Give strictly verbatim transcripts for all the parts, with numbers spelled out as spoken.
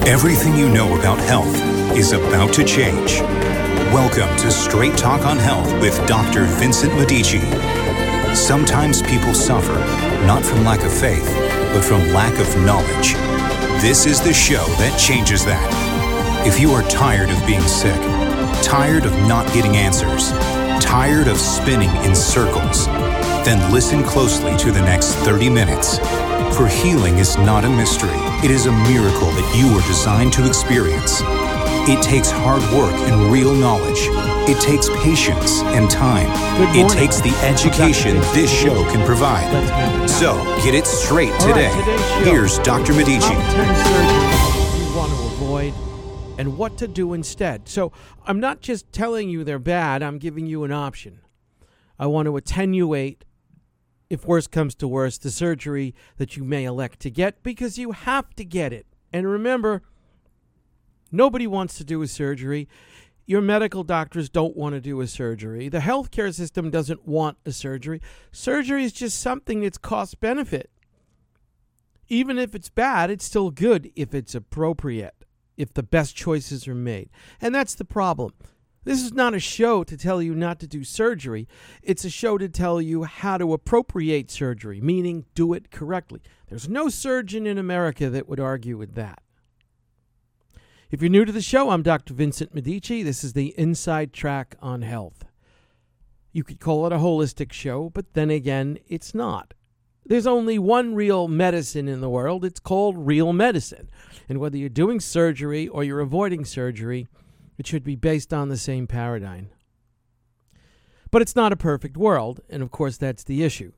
Everything you know about health is about to change. Welcome to Straight Talk on Health with Doctor Vincent Medici. Sometimes people suffer, not from lack of faith, but from lack of knowledge. This is the show that changes that. If you are tired of being sick, tired of not getting answers, tired of spinning in circles, then listen closely to the next thirty minutes. For healing is not a mystery. It is a miracle that you were designed to experience. It takes hard work and real knowledge. It takes patience and time. It takes the education this show can provide. So get it straight today. Right, here's Doctor Medici. Top ten surgeries you want to avoid and what to do instead. So I'm not just telling you they're bad. I'm giving you an option. I want to attenuate, if worse comes to worse, the surgery that you may elect to get because you have to get it. And remember, nobody wants to do a surgery. Your medical doctors don't want to do a surgery. The healthcare system doesn't want a surgery. Surgery is just something that's cost benefit. Even if it's bad, it's still good if it's appropriate, if the best choices are made. And that's the problem. This is not a show to tell you not to do surgery. It's a show to tell you how to appropriate surgery, meaning do it correctly. There's no surgeon in America that would argue with that. If you're new to the show, I'm Doctor Vincent Medici. This is the Inside Track on Health. You could call it a holistic show, but then again, it's not. There's only one real medicine in the world. It's called real medicine. And whether you're doing surgery or you're avoiding surgery, it should be based on the same paradigm. But it's not a perfect world, and of course that's the issue.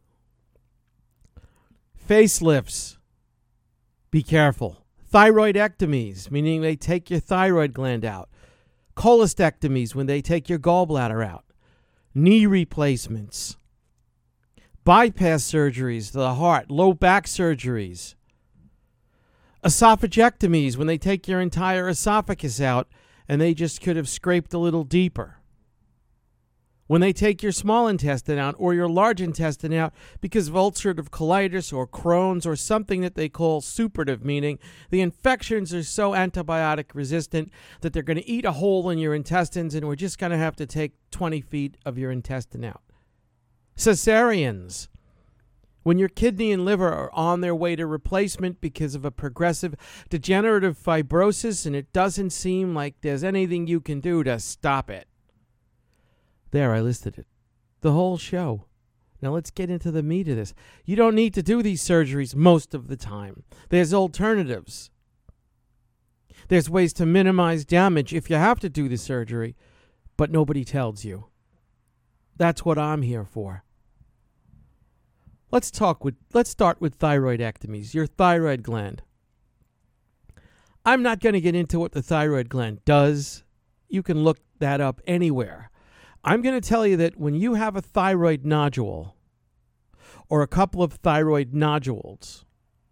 Facelifts. Be careful. Thyroidectomies, meaning they take your thyroid gland out. Cholecystectomies, when they take your gallbladder out. Knee replacements. Bypass surgeries to the heart. Low back surgeries. Esophagectomies, when they take your entire esophagus out and they just could have scraped a little deeper. When they take your small intestine out or your large intestine out because of ulcerative colitis or Crohn's or something that they call suppurative, meaning the infections are so antibiotic resistant that they're going to eat a hole in your intestines and we're just going to have to take twenty feet of your intestine out. Cesareans. When your kidney and liver are on their way to replacement because of a progressive degenerative fibrosis and it doesn't seem like there's anything you can do to stop it. There, I listed it. The whole show. Now let's get into the meat of this. You don't need to do these surgeries most of the time. There's alternatives. There's ways to minimize damage if you have to do the surgery, but nobody tells you. That's what I'm here for. Let's talk with let's start with thyroidectomies, your thyroid gland. I'm not going to get into what the thyroid gland does. You can look that up anywhere. I'm going to tell you that when you have a thyroid nodule or a couple of thyroid nodules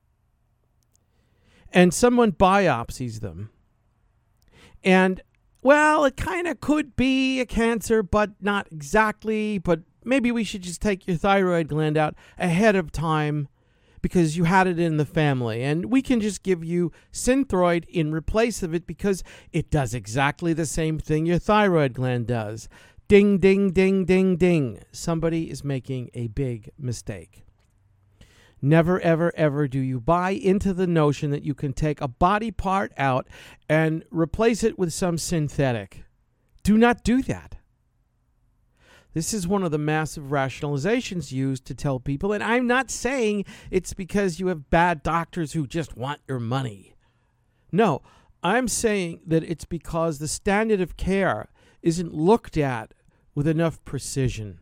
and someone biopsies them and, well, it kind of could be a cancer, but not exactly, but maybe we should just take your thyroid gland out ahead of time because you had it in the family. And we can just give you Synthroid in replace of it because it does exactly the same thing your thyroid gland does. Ding, ding, ding, ding, ding. Somebody is making a big mistake. Never, ever, ever do you buy into the notion that you can take a body part out and replace it with some synthetic. Do not do that. This is one of the massive rationalizations used to tell people, and I'm not saying it's because you have bad doctors who just want your money. No, I'm saying that it's because the standard of care isn't looked at with enough precision.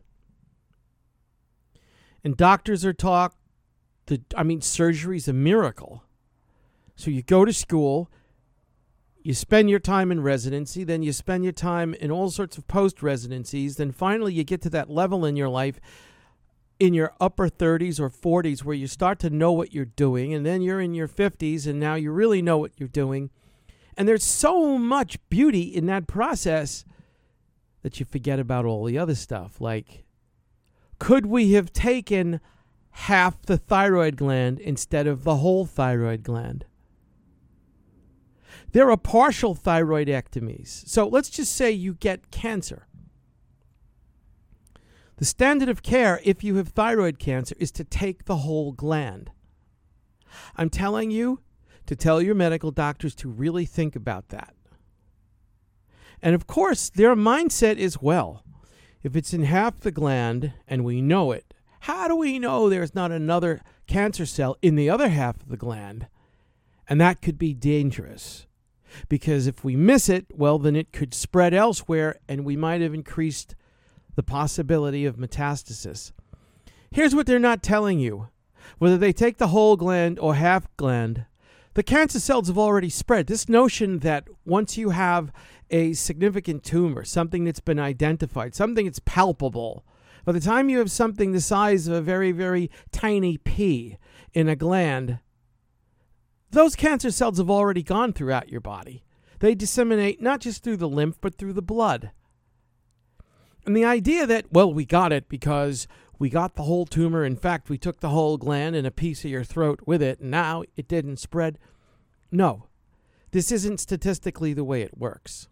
And doctors are taught that, I mean, surgery is a miracle. So you go to school, you spend your time in residency, then you spend your time in all sorts of post-residencies, then finally you get to that level in your life in your upper thirties or forties where you start to know what you're doing, and then you're in your fifties and now you really know what you're doing. And there's so much beauty in that process that you forget about all the other stuff. Like, could we have taken half the thyroid gland instead of the whole thyroid gland? There are partial thyroidectomies. So let's just say you get cancer. The standard of care, if you have thyroid cancer, is to take the whole gland. I'm telling you to tell your medical doctors to really think about that. And of course, their mindset is, well, if it's in half the gland and we know it, how do we know there's not another cancer cell in the other half of the gland? And that could be dangerous. Because if we miss it, well, then it could spread elsewhere and we might have increased the possibility of metastasis. Here's what they're not telling you. Whether they take the whole gland or half gland, the cancer cells have already spread. This notion that once you have a significant tumor, something that's been identified, something that's palpable, by the time you have something the size of a very, very tiny pea in a gland, those cancer cells have already gone throughout your body. They disseminate not just through the lymph, but through the blood. And the idea that, well, we got it because we got the whole tumor. In fact, we took the whole gland and a piece of your throat with it, and now it didn't spread. No, this isn't statistically the way it works.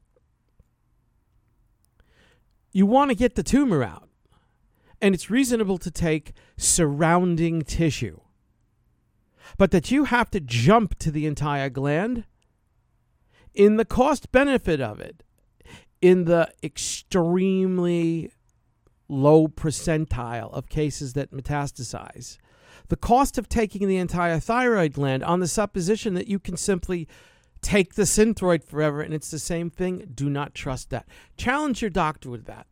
You want to get the tumor out, and it's reasonable to take surrounding tissue. But that you have to jump to the entire gland, in the cost benefit of it, in the extremely low percentile of cases that metastasize, the cost of taking the entire thyroid gland on the supposition that you can simply take the Synthroid forever and it's the same thing, do not trust that. Challenge your doctor with that.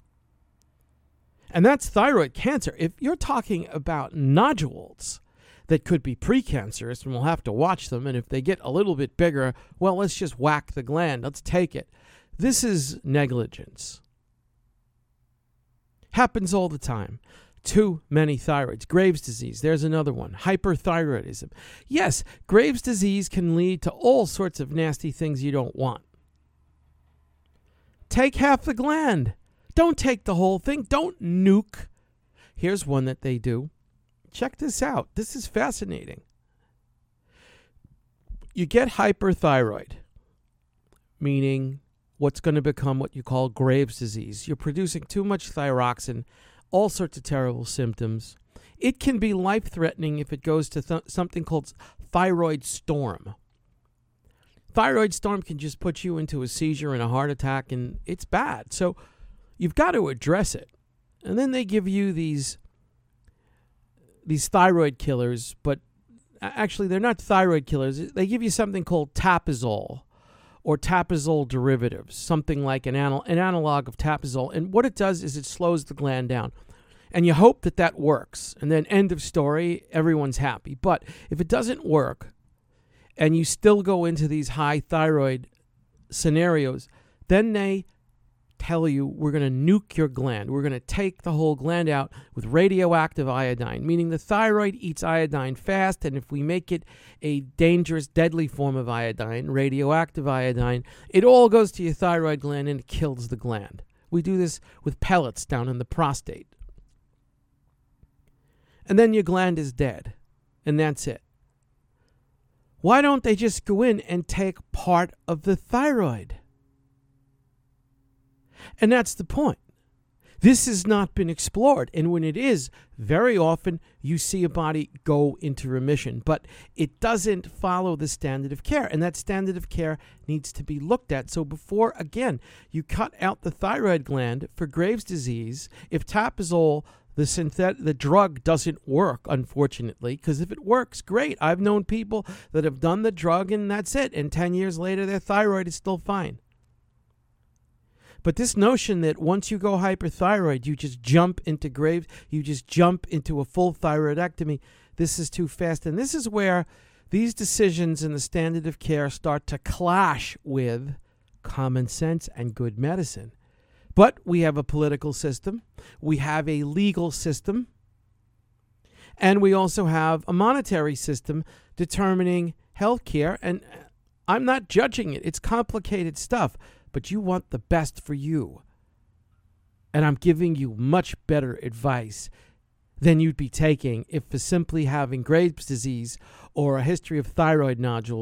And that's thyroid cancer. If you're talking about nodules that could be precancerous, and we'll have to watch them, and if they get a little bit bigger, well, let's just whack the gland. Let's take it. This is negligence. Happens all the time. Too many thyroids. Graves' disease, there's another one. Hyperthyroidism. Yes, Graves' disease can lead to all sorts of nasty things you don't want. Take half the gland. Don't take the whole thing. Don't nuke. Here's one that they do. Check this out. This is fascinating. You get hyperthyroid, meaning what's going to become what you call Graves' disease. You're producing too much thyroxine, all sorts of terrible symptoms. It can be life-threatening if it goes to th- something called thyroid storm. Thyroid storm can just put you into a seizure and a heart attack, and it's bad. So you've got to address it. And then they give you these these thyroid killers, but actually they're not thyroid killers. They give you something called Tapazole or Tapazole derivatives, something like an, anal- an analog of Tapazole. And what it does is it slows the gland down. And you hope that that works. And then end of story, everyone's happy. But if it doesn't work and you still go into these high thyroid scenarios, then they tell you we're going to nuke your gland. We're going to take the whole gland out with radioactive iodine, meaning the thyroid eats iodine fast, and if we make it a dangerous, deadly form of iodine, radioactive iodine, it all goes to your thyroid gland and it kills the gland. We do this with pellets down in the prostate. And then your gland is dead, and that's it. Why don't they just go in and take part of the thyroid? And that's the point. This has not been explored. And when it is, very often you see a body go into remission. But it doesn't follow the standard of care. And that standard of care needs to be looked at. So before, again, you cut out the thyroid gland for Graves' disease, if Tapazole, the synthet- the drug, doesn't work, unfortunately, because if it works, great. I've known people that have done the drug and that's it. And ten years later, their thyroid is still fine. But this notion that once you go hyperthyroid, you just jump into Graves, you just jump into a full thyroidectomy, this is too fast. And this is where these decisions in the standard of care start to clash with common sense and good medicine. But we have a political system, we have a legal system, and we also have a monetary system determining health care. And I'm not judging it. It's complicated stuff. But you want the best for you. And I'm giving you much better advice than you'd be taking if for simply having Graves' disease or a history of thyroid nodules,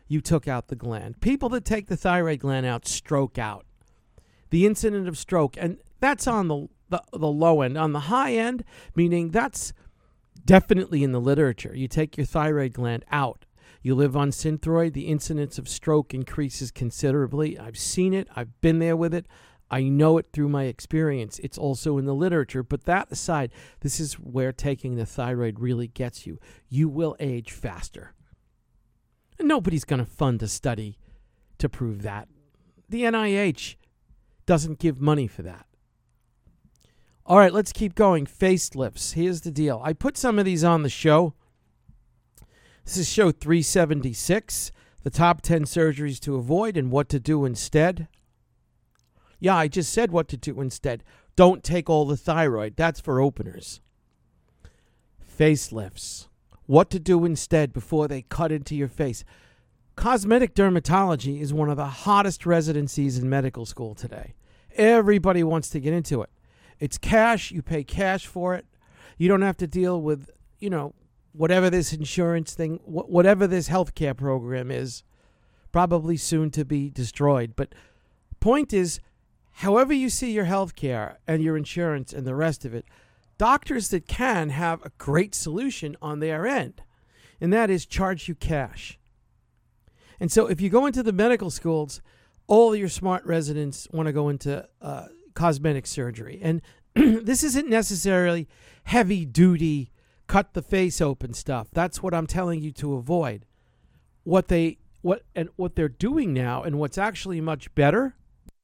you took out the gland. People that take the thyroid gland out stroke out. The incidence of stroke, and that's on the, the, the low end. On the high end, meaning that's definitely in the literature. You take your thyroid gland out. You live on Synthroid, the incidence of stroke increases considerably. I've seen it. I've been there with it. I know it through my experience. It's also in the literature. But that aside, this is where taking the thyroid really gets you. You will age faster. And nobody's going to fund a study to prove that. The N I H doesn't give money for that. All right, let's keep going. Facelifts. Here's the deal. I put some of these on the show. This is show three seventy-six. The top ten surgeries to avoid and what to do instead. Yeah, I just said what to do instead. Don't take all the thyroid. That's for openers. Facelifts. What to do instead before they cut into your face. Cosmetic dermatology is one of the hottest residencies in medical school today. Everybody wants to get into it. It's cash. You pay cash for it. You don't have to deal with, you know, whatever this insurance thing, wh- whatever this healthcare program is, probably soon to be destroyed. But point is, however you see your healthcare and your insurance and the rest of it, doctors that can have a great solution on their end, and that is charge you cash. And so if you go into the medical schools, all your smart residents want to go into uh, cosmetic surgery. And this isn't necessarily heavy-duty, cut the face open stuff. That's what I'm telling you to avoid. What they what and what they're doing now, and what's actually much better,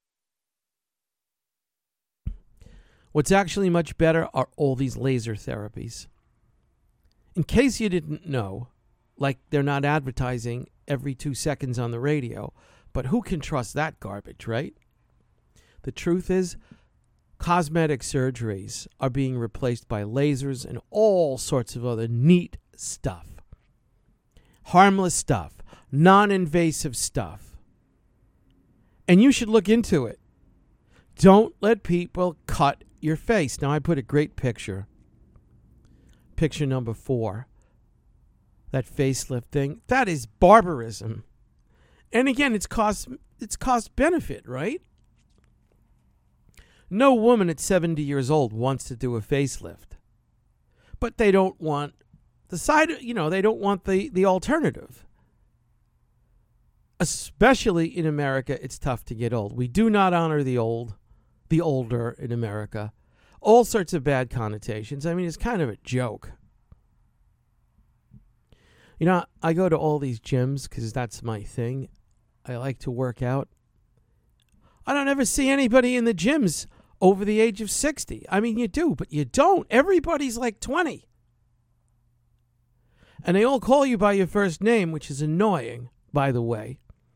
what's actually much better are all these laser therapies. In case you didn't know, like they're not advertising every two seconds on the radio, but who can trust that garbage, right? The truth is, cosmetic surgeries are being replaced by lasers and all sorts of other neat stuff. Harmless stuff. Non-invasive stuff. And you should look into it. Don't let people cut your face. Now, I put a great picture. Picture number four. That facelift thing. That is barbarism. And again, it's cost, it's cost benefit, right? No woman at seventy years old wants to do a facelift. But they don't want the side, you know, they don't want the, the alternative. Especially in America, it's tough to get old. We do not honor the old, the older in America. All sorts of bad connotations. I mean, it's kind of a joke. You know, I go to all these gyms because that's my thing. I like to work out. I don't ever see anybody in the gyms over the age of sixty. I mean, you do, but you don't. Everybody's like twenty. And they all call you by your first name, which is annoying, by the way.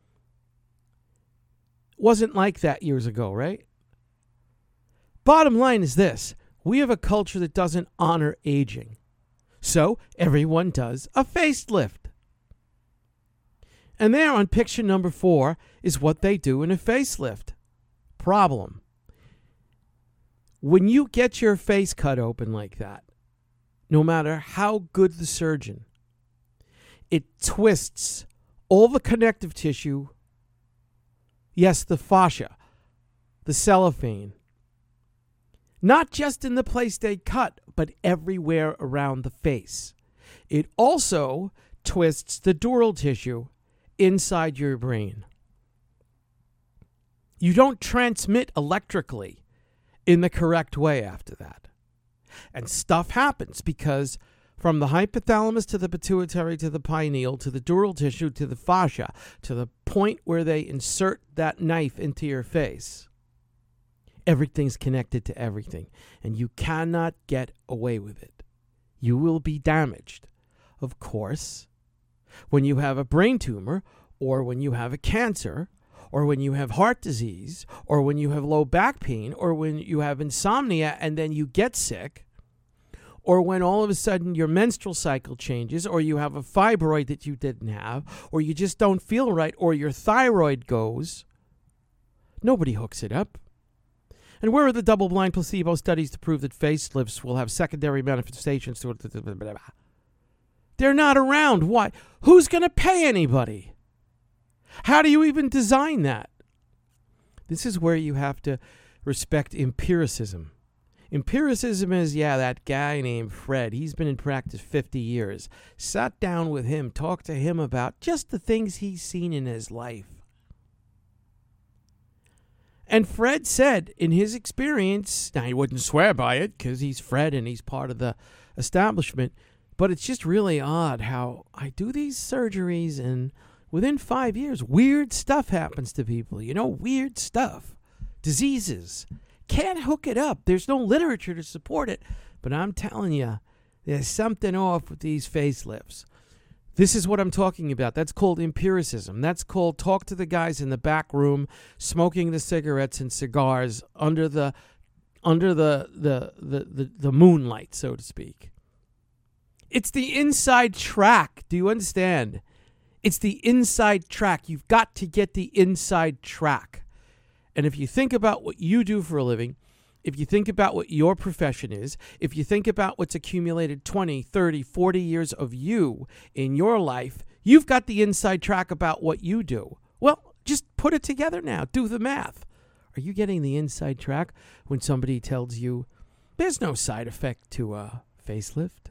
Wasn't like that years ago, right? Bottom line is this. We have a culture that doesn't honor aging. So everyone does a facelift. And there on picture number four is what they do in a facelift. Problem. When you get your face cut open like that, no matter how good the surgeon, it twists all the connective tissue, yes, the fascia, the cellophane, not just in the place they cut, but everywhere around the face. It also twists the dural tissue inside your brain. You don't transmit electrically in the correct way after that. And stuff happens because from the hypothalamus to the pituitary to the pineal to the dural tissue to the fascia to the point where they insert that knife into your face, everything's connected to everything. And you cannot get away with it. You will be damaged. Of course, when you have a brain tumor or when you have a cancer or when you have heart disease, or when you have low back pain, or when you have insomnia and then you get sick, or when all of a sudden your menstrual cycle changes, or you have a fibroid that you didn't have, or you just don't feel right, or your thyroid goes, nobody hooks it up. And where are the double-blind placebo studies to prove that facelifts will have secondary manifestations to it? They're not around. Why? Who's going to pay anybody? How do you even design that? This is where you have to respect empiricism. Empiricism is, yeah, that guy named Fred, he's been in practice fifty years. Sat down with him, talked to him about just the things he's seen in his life. And Fred said, in his experience, now he wouldn't swear by it because he's Fred and he's part of the establishment, but it's just really odd how I do these surgeries and within five years, weird stuff happens to people. You know, weird stuff. Diseases. Can't hook it up. There's no literature to support it. But I'm telling you, there's something off with these facelifts. This is what I'm talking about. That's called empiricism. That's called talk to the guys in the back room smoking the cigarettes and cigars under the under the the the, the, the moonlight, so to speak. It's the inside track. Do you understand? It's the inside track. You've got to get the inside track. And if you think about what you do for a living, if you think about what your profession is, if you think about what's accumulated twenty, thirty, forty years of you in your life, you've got the inside track about what you do. Well, just put it together now. Do the math. Are you getting the inside track when somebody tells you there's no side effect to a facelift?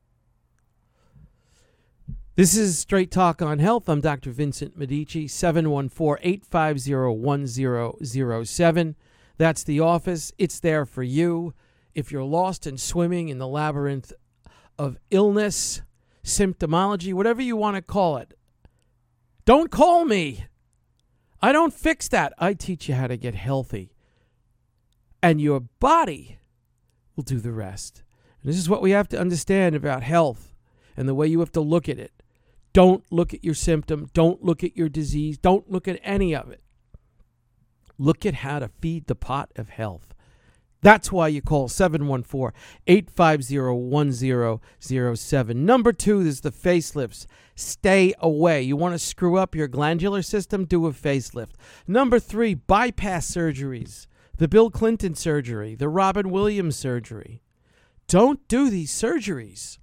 This is Straight Talk on Health. I'm Doctor Vincent Medici, seven one four, eight five zero, one zero zero seven. That's the office. It's there for you. If you're lost and swimming in the labyrinth of illness, symptomology, whatever you want to call it, don't call me. I don't fix that. I teach you how to get healthy. And your body will do the rest. And this is what we have to understand about health and the way you have to look at it. Don't look at your symptom. Don't look at your disease. Don't look at any of it. Look at how to feed the pot of health. That's why you call seven one four, eight five zero, one zero zero seven. Number two is the facelifts. Stay away. You want to screw up your glandular system? Do a facelift. Number three, bypass surgeries. The Bill Clinton surgery, the Robin Williams surgery. Don't do these surgeries.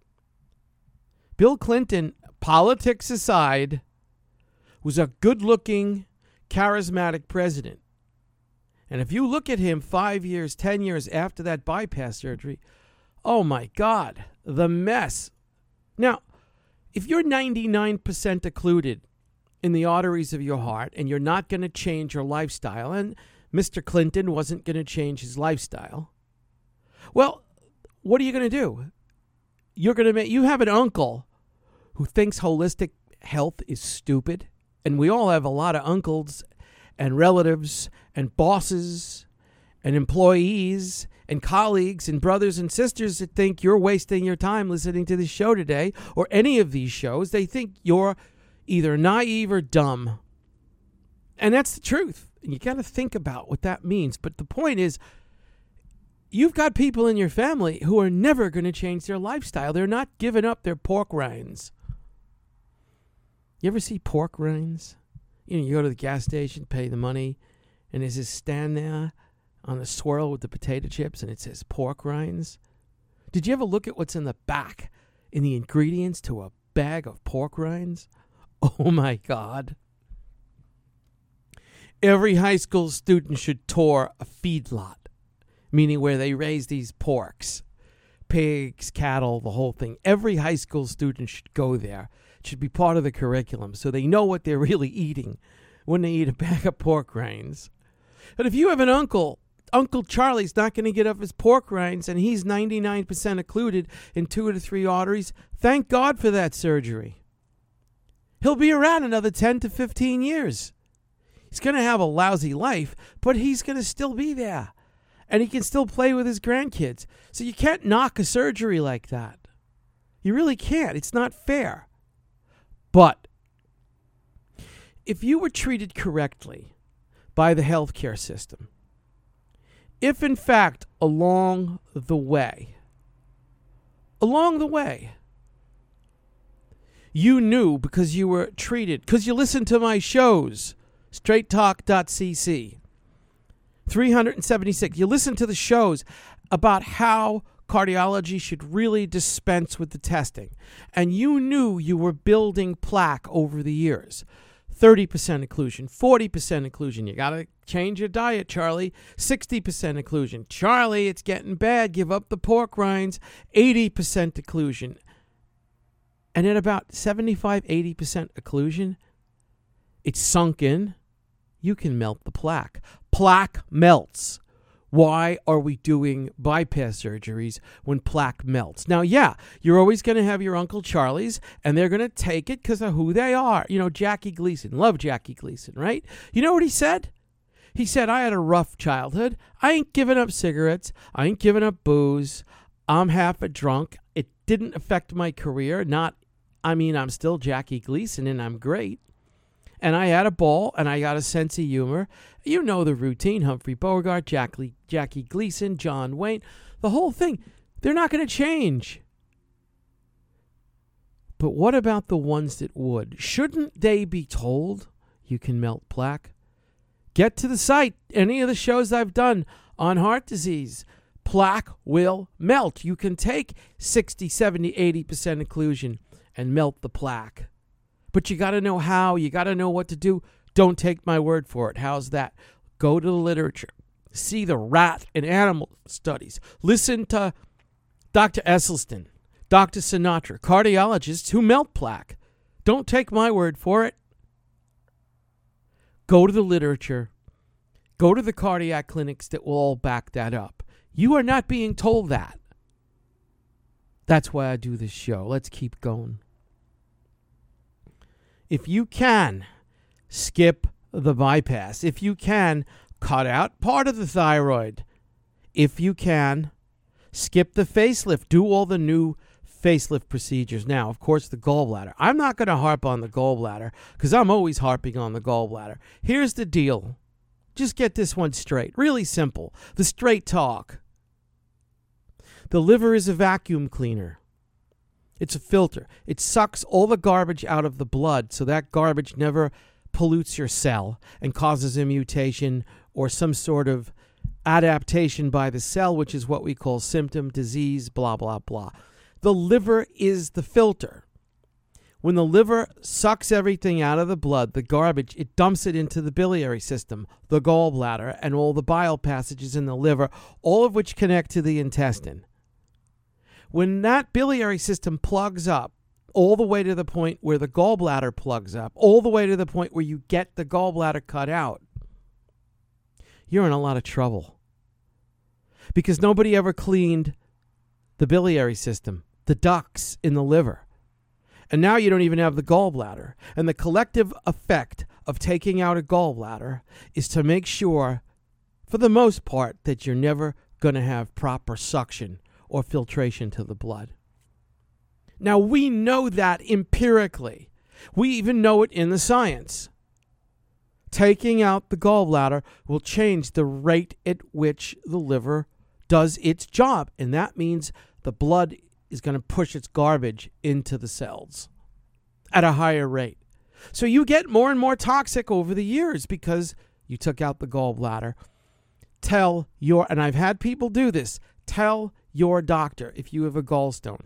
Bill Clinton, politics aside, was a good-looking, charismatic president. And if you look at him five years, ten years after that bypass surgery, oh my God, the mess. Now, if you're ninety-nine percent occluded in the arteries of your heart and you're not going to change your lifestyle, and Mister Clinton wasn't going to change his lifestyle, well, what are you going to do? You're going to make, you have an uncle who thinks holistic health is stupid, and we all have a lot of uncles and relatives and bosses and employees and colleagues and brothers and sisters that think you're wasting your time listening to this show today or any of these shows. They think you're either naive or dumb. And that's the truth. And you got to think about what that means. But the point is, you've got people in your family who are never going to change their lifestyle. They're not giving up their pork rinds. You ever see pork rinds? You know, you go to the gas station, pay the money, and there's this stand there on the swirl with the potato chips, and it says pork rinds. Did you ever look at what's in the back, in the ingredients to a bag of pork rinds? Oh, my God. Every high school student should tour a feedlot, meaning where they raise these porks, pigs, cattle, the whole thing. Every high school student should go there. It should be part of the curriculum so they know what they're really eating when they eat a bag of pork rinds. But if you have an uncle, Uncle Charlie's not going to get off his pork rinds and he's ninety-nine percent occluded in two to three arteries, thank God for that surgery. He'll be around another ten to fifteen years. He's going to have a lousy life, but he's going to still be there. And he can still play with his grandkids. So you can't knock a surgery like that. You really can't. It's not fair. But if you were treated correctly by the healthcare system, if in fact along the way, along the way, you knew because you were treated, because you listened to my shows, straight talk dot c c, three seventy-six, you listen to the shows about how cardiology should really dispense with the testing, and you knew you were building plaque over the years. thirty percent occlusion, forty percent occlusion. You got to change your diet, Charlie. sixty percent occlusion. Charlie, it's getting bad. Give up the pork rinds. eighty percent occlusion. And at about seventy-five, eighty percent occlusion, it's sunk in. You can melt the plaque. Plaque melts. Why are we doing bypass surgeries when plaque melts? Now, yeah, you're always going to have your Uncle Charlies, and they're going to take it because of who they are. You know, Jackie Gleason. Love Jackie Gleason, right? You know what he said? He said, I had a rough childhood. I ain't giving up cigarettes. I ain't giving up booze. I'm half a drunk. It didn't affect my career. Not, I mean, I'm still Jackie Gleason, and I'm great. And I had a ball, and I got a sense of humor. You know the routine. Humphrey Bogart, Jackie, Jackie Gleason, John Wayne. The whole thing. They're not going to change. But what about the ones that would? Shouldn't they be told you can melt plaque? Get to the site. Any of the shows I've done on heart disease, plaque will melt. You can take sixty, seventy, eighty percent occlusion and melt the plaque. But you got to know how. You got to know what to do. Don't take my word for it. How's that? Go to the literature. See the rat and animal studies. Listen to Doctor Esselstyn, Doctor Sinatra, cardiologists who melt plaque. Don't take my word for it. Go to the literature. Go to the cardiac clinics that will all back that up. You are not being told that. That's why I do this show. Let's keep going. If you can, skip the bypass. If you can, cut out part of the thyroid. If you can, skip the facelift. Do all the new facelift procedures. Now, of course, the gallbladder. I'm not going to harp on the gallbladder because I'm always harping on the gallbladder. Here's the deal. Just get this one straight. Really simple. The straight talk. The liver is a vacuum cleaner. It's a filter. It sucks all the garbage out of the blood so that garbage never pollutes your cell and causes a mutation or some sort of adaptation by the cell, which is what we call symptom, disease, blah, blah, blah. The liver is the filter. When the liver sucks everything out of the blood, the garbage, it dumps it into the biliary system, the gallbladder, and all the bile passages in the liver, all of which connect to the intestine. When that biliary system plugs up, all the way to the point where the gallbladder plugs up, all the way to the point where you get the gallbladder cut out, you're in a lot of trouble. Because nobody ever cleaned the biliary system, the ducts in the liver. And now you don't even have the gallbladder. And the collective effect of taking out a gallbladder is to make sure, for the most part, that you're never going to have proper suction or filtration to the blood. Now, we know that empirically. We even know it in the science. Taking out the gallbladder will change the rate at which the liver does its job. And that means the blood is going to push its garbage into the cells at a higher rate. So you get more and more toxic over the years because you took out the gallbladder. Tell your, and I've had people do this, tell your doctor if you have a gallstone,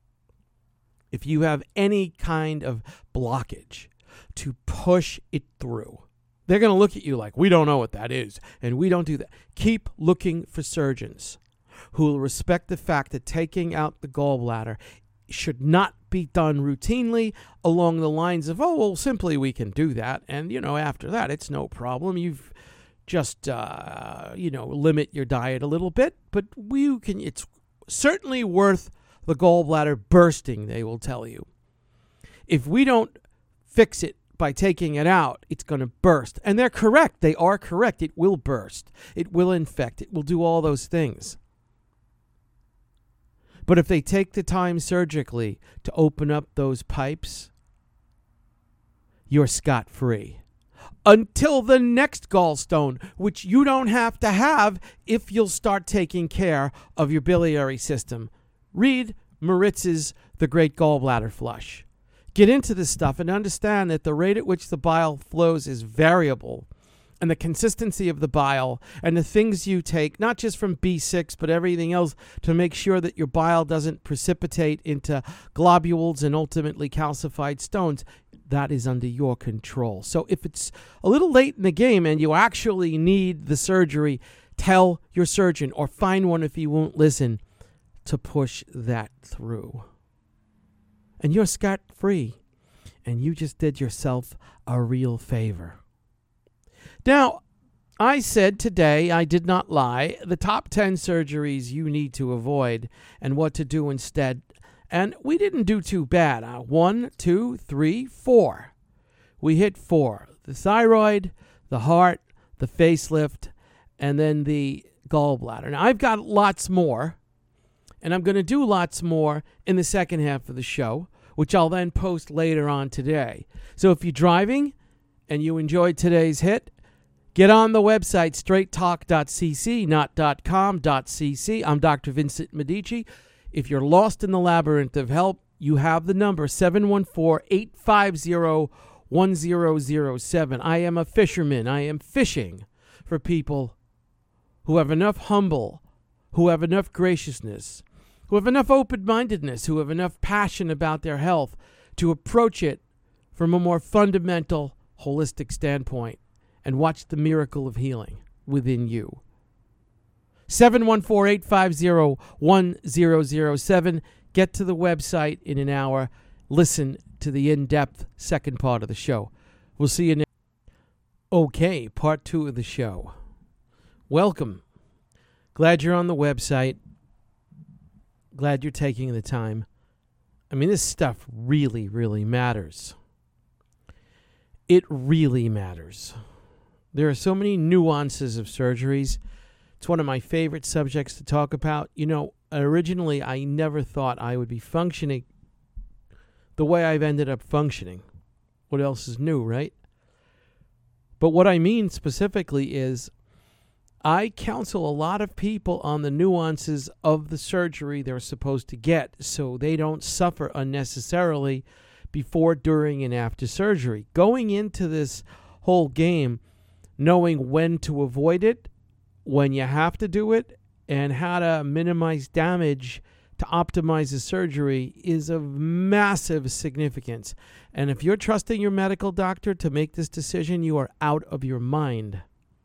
if you have any kind of blockage, to push it through. They're going to look at you like, we don't know what that is, and we don't do that. Keep looking for surgeons who will respect the fact that taking out the gallbladder should not be done routinely along the lines of, oh, well, simply we can do that, and, you know, after that, it's no problem. You've just, uh, you know, limit your diet a little bit, but we can, it's certainly worth the gallbladder bursting, they will tell you. If we don't fix it by taking it out, it's going to burst. And they're correct. They are correct. It will burst. It will infect. It will do all those things. But if they take the time surgically to open up those pipes, you're scot-free. Until the next gallstone, which you don't have to have if you'll start taking care of your biliary system. Read Moritz's The Great Gallbladder Flush. Get into this stuff and understand that the rate at which the bile flows is variable, and the consistency of the bile and the things you take, not just from B six, but everything else to make sure that your bile doesn't precipitate into globules and ultimately calcified stones, that is under your control. So if it's a little late in the game and you actually need the surgery, tell your surgeon or find one if he won't listen to push that through. And you're scot-free. And you just did yourself a real favor. Now, I said today, I did not lie, the top ten surgeries you need to avoid and what to do instead. And we didn't do too bad. Uh, one, two, three, four. We hit four. The thyroid, the heart, the facelift, and then the gallbladder. Now, I've got lots more, and I'm going to do lots more in the second half of the show, which I'll then post later on today. So if you're driving and you enjoyed today's hit, get on the website, straight talk dot c c, not .com.cc. I'm Doctor Vincent Medici. If you're lost in the labyrinth of help, you have the number seven one four, eight five zero, one zero zero seven. I am a fisherman. I am fishing for people who have enough humble, who have enough graciousness, who have enough open-mindedness, who have enough passion about their health to approach it from a more fundamental, holistic standpoint and watch the miracle of healing within you. seven one four, eight five zero, one zero zero seven. Get to the website in an hour. Listen to the in-depth second part of the show. We'll see you next. Okay, part two of the show. Welcome. Glad you're on the website. Glad you're taking the time. I mean, this stuff really, really matters. It really matters. There are so many nuances of surgeries. It's one of my favorite subjects to talk about. You know, originally I never thought I would be functioning the way I've ended up functioning. What else is new, right? But what I mean specifically is I counsel a lot of people on the nuances of the surgery they're supposed to get so they don't suffer unnecessarily before, during, and after surgery. Going into this whole game, knowing when to avoid it, when you have to do it, and how to minimize damage to optimize the surgery is of massive significance. And if you're trusting your medical doctor to make this decision, you are out of your mind.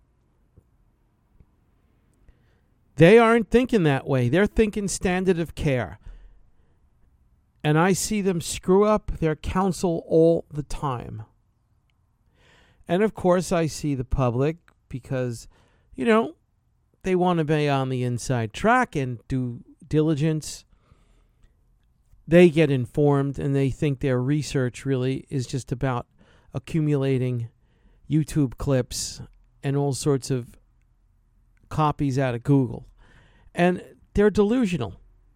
They aren't thinking that way. They're thinking standard of care. And I see them screw up their counsel all the time. And of course, I see the public because, you know, they want to be on the inside track and do diligence. They get informed and they think their research really is just about accumulating YouTube clips and all sorts of copies out of Google. And they're delusional.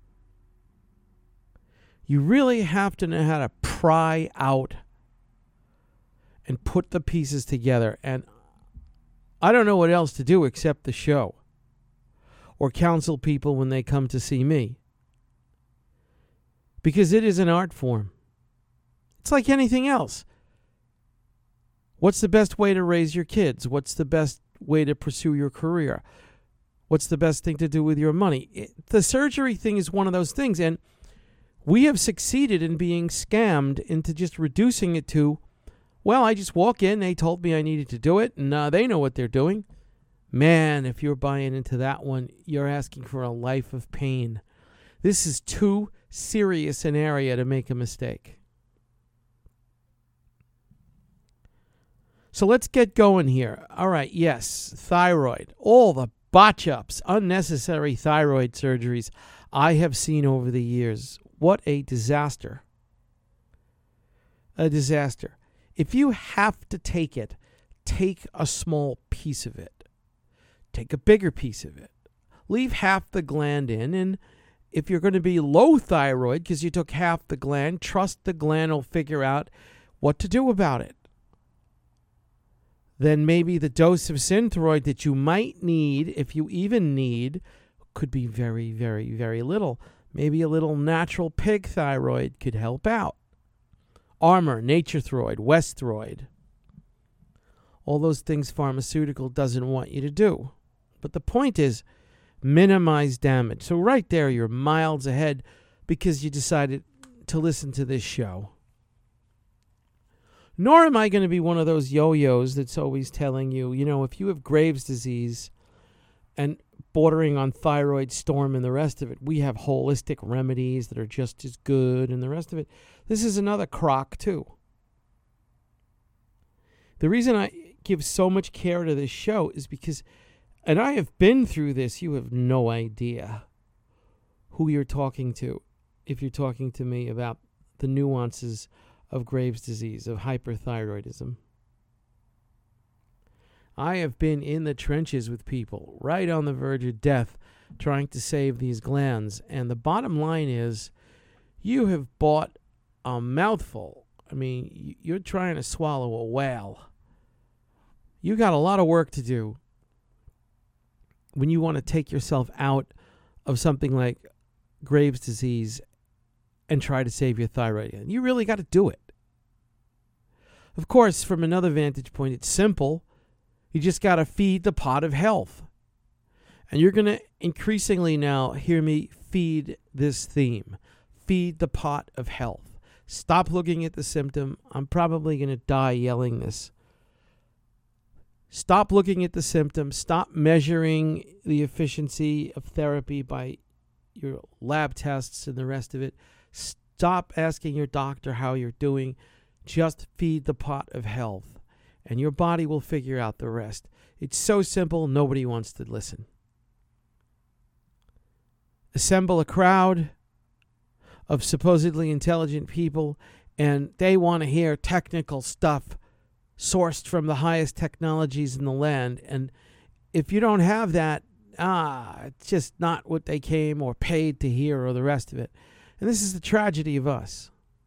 You really have to know how to pry out and put the pieces together. And I don't know what else to do except the show or counsel people when they come to see me. Because it is an art form. It's like anything else. What's the best way to raise your kids? What's the best way to pursue your career? What's the best thing to do with your money? It, the surgery thing is one of those things. And we have succeeded in being scammed into just reducing it to, well, I just walk in, they told me I needed to do it, and uh, they know what they're doing. Man, if you're buying into that one, you're asking for a life of pain. This is too serious an area to make a mistake. So let's get going here. All right, yes, thyroid. All the botch-ups, unnecessary thyroid surgeries I have seen over the years. What a disaster. A disaster. If you have to take it, take a small piece of it. Take a bigger piece of it. Leave half the gland in, and if you're going to be low thyroid because you took half the gland, trust the gland will figure out what to do about it. Then maybe the dose of Synthroid that you might need, if you even need, could be very, very, very little. Maybe a little natural pig thyroid could help out. Armor, Naturethroid, Westhroid. All those things pharmaceutical doesn't want you to do. But the point is, minimize damage. So right there, you're miles ahead because you decided to listen to this show. Nor am I going to be one of those yo-yos that's always telling you, you know, if you have Graves' disease and bordering on thyroid storm and the rest of it, we have holistic remedies that are just as good and the rest of it. This is another crock, too. The reason I give so much care to this show is because, and I have been through this, you have no idea who you're talking to if you're talking to me about the nuances of Graves' disease, of hyperthyroidism. I have been in the trenches with people right on the verge of death trying to save these glands. And the bottom line is you have bought a mouthful. I mean, you're trying to swallow a whale. You got a lot of work to do when you want to take yourself out of something like Graves' disease and try to save your thyroid. You really got to do it. Of course, from another vantage point, it's simple. You just got to feed the pot of health. And you're going to increasingly now hear me feed this theme. Feed the pot of health. Stop looking at the symptom. I'm probably going to die yelling this. Stop looking at the symptom. Stop measuring the efficiency of therapy by your lab tests and the rest of it. Stop asking your doctor how you're doing. Just feed the pot of health, and your body will figure out the rest. It's so simple, nobody wants to listen. Assemble a crowd of supposedly intelligent people, and they want to hear technical stuff sourced from the highest technologies in the land. And if you don't have that, ah, it's just not what they came or paid to hear or the rest of it. And this is the tragedy of us.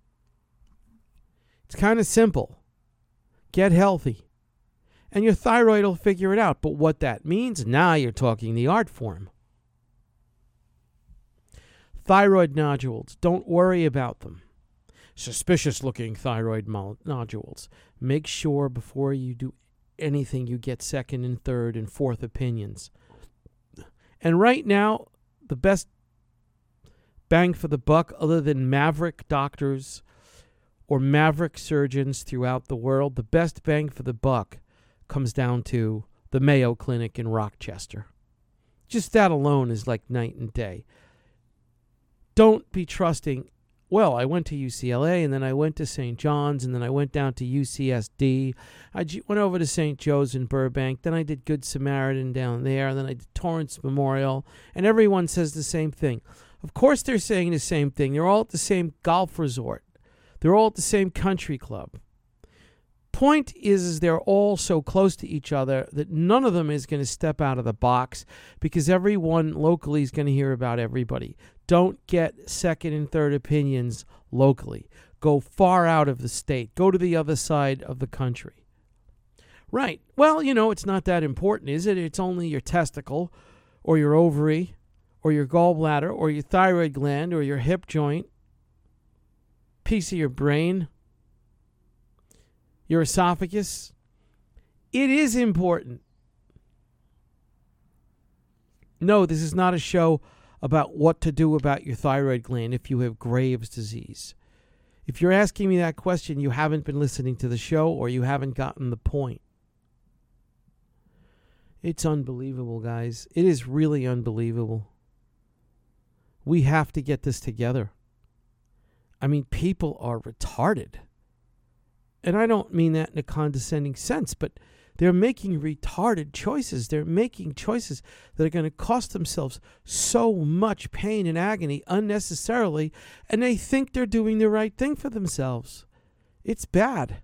It's kind of simple. Get healthy. And your thyroid will figure it out. But what that means, now you're talking the art form. Thyroid nodules, don't worry about them. Suspicious looking thyroid mo- nodules. Make sure before you do anything you get second and third and fourth opinions. And right now, the best bang for the buck, other than maverick doctors or maverick surgeons throughout the world, the best bang for the buck comes down to the Mayo Clinic in Rochester. Just that alone is like night and day. Don't be trusting, well, I went to U C L A, and then I went to Saint John's, and then I went down to U C S D. I g- went over to Saint Joe's in Burbank. Then I did Good Samaritan down there. And then I did Torrance Memorial. And everyone says the same thing. Of course they're saying the same thing. They're all at the same golf resort. They're all at the same country club. Point is, is they're all so close to each other that none of them is going to step out of the box because everyone locally is going to hear about everybody. Don't get second and third opinions locally. Go far out of the state. Go to the other side of the country. Right. Well, you know, it's not that important, is it? It's only your testicle or your ovary or your gallbladder or your thyroid gland or your hip joint, piece of your brain, your esophagus. It is important. No, this is not a show about what to do about your thyroid gland if you have Graves' disease. If you're asking me that question, you haven't been listening to the show or you haven't gotten the point. It's unbelievable, guys. It is really unbelievable. We have to get this together. I mean, people are retarded. And I don't mean that in a condescending sense, but they're making retarded choices. They're making choices that are going to cost themselves so much pain and agony unnecessarily, and they think they're doing the right thing for themselves. It's bad.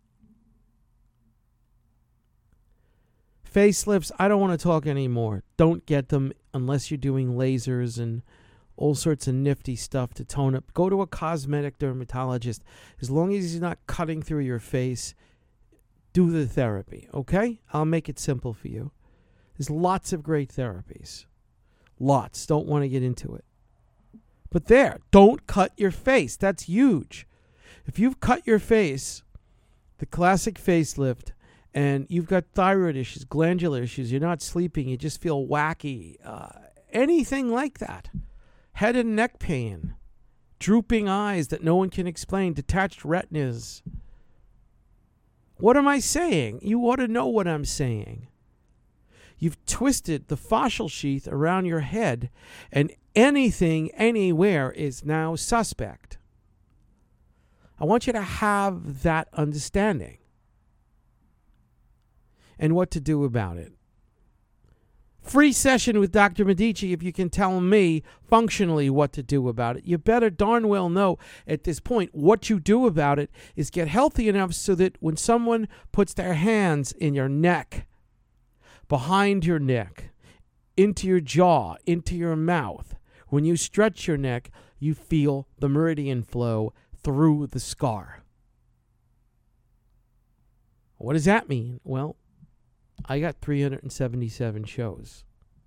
Facelifts, I don't want to talk anymore. Don't get them unless you're doing lasers and all sorts of nifty stuff to tone up. Go to a cosmetic dermatologist. As long as he's not cutting through your face, do the therapy, okay? I'll make it simple for you. There's lots of great therapies. Lots. Don't want to get into it. But there, don't cut your face. That's huge. If you've cut your face, the classic facelift, and you've got thyroid issues, glandular issues, you're not sleeping, you just feel wacky, uh, anything like that, head and neck pain, drooping eyes that no one can explain, detached retinas, What am I saying? You ought to know what I'm saying. You've twisted the fascial sheath around your head, and anything, anywhere is now suspect. I want you to have that understanding and what to do about it. Free session with Doctor Medici if you can tell me functionally what to do about it. You better darn well know at this point what you do about it is get healthy enough so that when someone puts their hands in your neck, behind your neck, into your jaw, into your mouth, when you stretch your neck, you feel the meridian flow through the scar. What does that mean? Well, I got three hundred seventy-seven shows.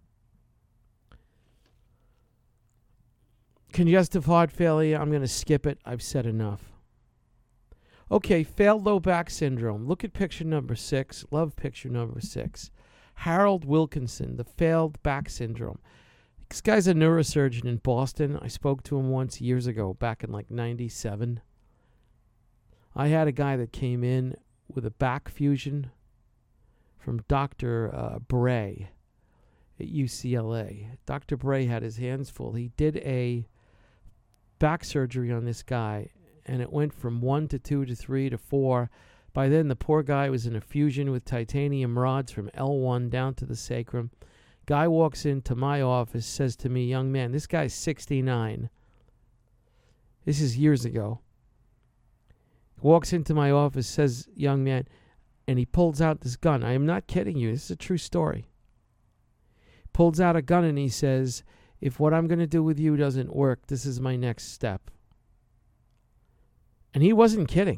Congestive heart failure, I'm going to skip it. I've said enough. Okay, failed low back syndrome. Look at picture number six. Love picture number six. Harold Wilkinson, the failed back syndrome. This guy's a neurosurgeon in Boston. I spoke to him once years ago, back in like ninety-seven. I had a guy that came in with a back fusion from Doctor Uh, Bray at U C L A. Doctor Bray had his hands full. He did a back surgery on this guy, and it went from one to two to three to four. By then, the poor guy was in a fusion with titanium rods from L one down to the sacrum. Guy walks into my office, says to me, young man, this guy's sixty-nine. This is years ago. Walks into my office, says, young man, and he pulls out this gun. I am not kidding you. This is a true story. Pulls out a gun and he says, if what I'm going to do with you doesn't work, this is my next step. And he wasn't kidding.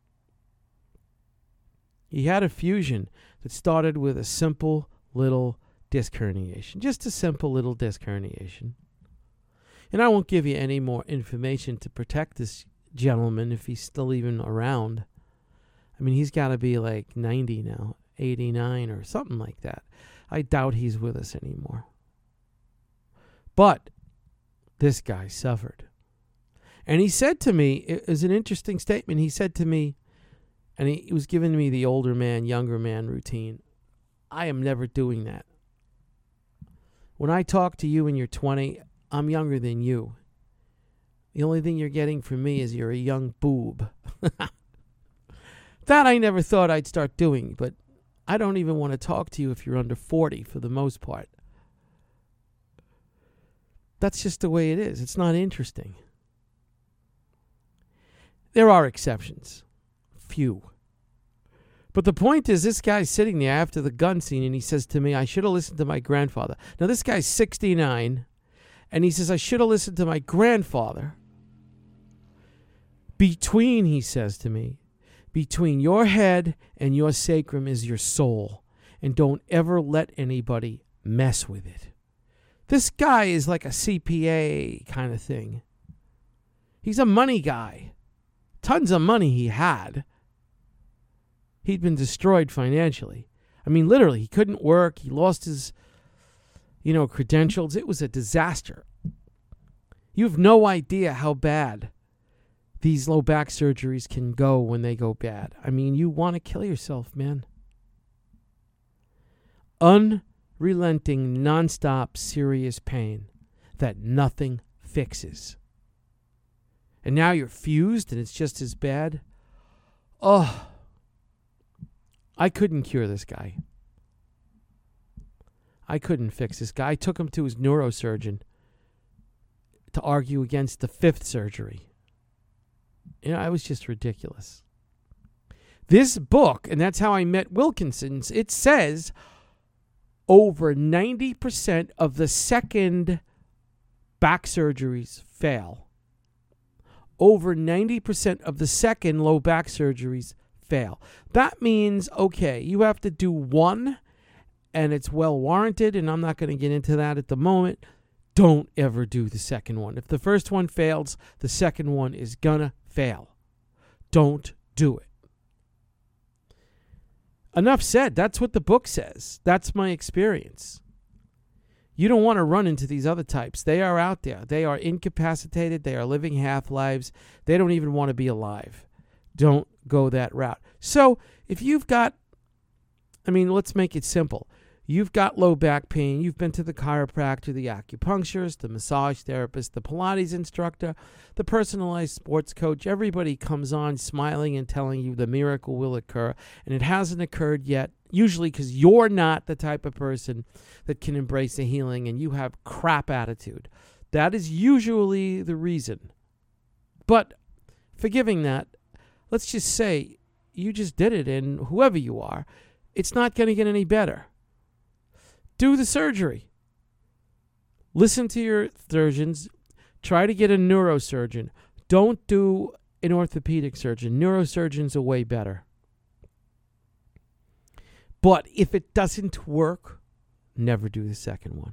He had a fusion that started with a simple little disc herniation. Just a simple little disc herniation. And I won't give you any more information to protect this gentleman if he's still even around. I mean, he's got to be like ninety now, eighty-nine or something like that. I doubt he's with us anymore. But this guy suffered. And he said to me, it was an interesting statement. He said to me, and he was giving me the older man, younger man routine. I am never doing that. When I talk to you and you're twenty, I'm younger than you. The only thing you're getting from me is you're a young boob. That I never thought I'd start doing, but I don't even want to talk to you if you're under forty for the most part. That's just the way it is. It's not interesting. There are exceptions. Few. But the point is, this guy's sitting there after the gun scene, and he says to me, I should have listened to my grandfather. Now, this guy's sixty-nine, and he says, I should have listened to my grandfather. Between, he says to me, between your head and your sacrum is your soul, and don't ever let anybody mess with it. This guy is like a C P A kind of thing. He's a money guy. Tons of money he had. He'd been destroyed financially. I mean, literally, he couldn't work. He lost his, you know, credentials. It was a disaster. You have no idea how bad these low back surgeries can go when they go bad. I mean, you want to kill yourself, man. Unrelenting, nonstop, serious pain that nothing fixes. And now you're fused and it's just as bad. Oh, I couldn't cure this guy. I couldn't fix this guy. I took him to his neurosurgeon to argue against the fifth surgery. You know, I was just ridiculous. This book, and that's how I met Wilkinson's, it says over ninety percent of the second back surgeries fail. Over ninety percent of the second low back surgeries fail. That means, okay, you have to do one, and it's well warranted, and I'm not going to get into that at the moment. Don't ever do the second one. If the first one fails, the second one is going to fail. Don't do it. Enough said. That's what the book says. That's my experience. You don't want to run into these other types. They are out there. They are incapacitated. They are living half-lives. They don't even want to be alive. Don't go that route. So if you've got, I mean, let's make it simple. You've got low back pain. You've been to the chiropractor, the acupuncturist, the massage therapist, the Pilates instructor, the personalized sports coach. Everybody comes on smiling and telling you the miracle will occur, and it hasn't occurred yet, usually because you're not the type of person that can embrace the healing and you have crap attitude. That is usually the reason. But forgiving that, let's just say you just did it, and whoever you are, it's not going to get any better. Do the surgery. Listen to your surgeons. Try to get a neurosurgeon. Don't do an orthopedic surgeon. Neurosurgeons are way better. But if it doesn't work, never do the second one.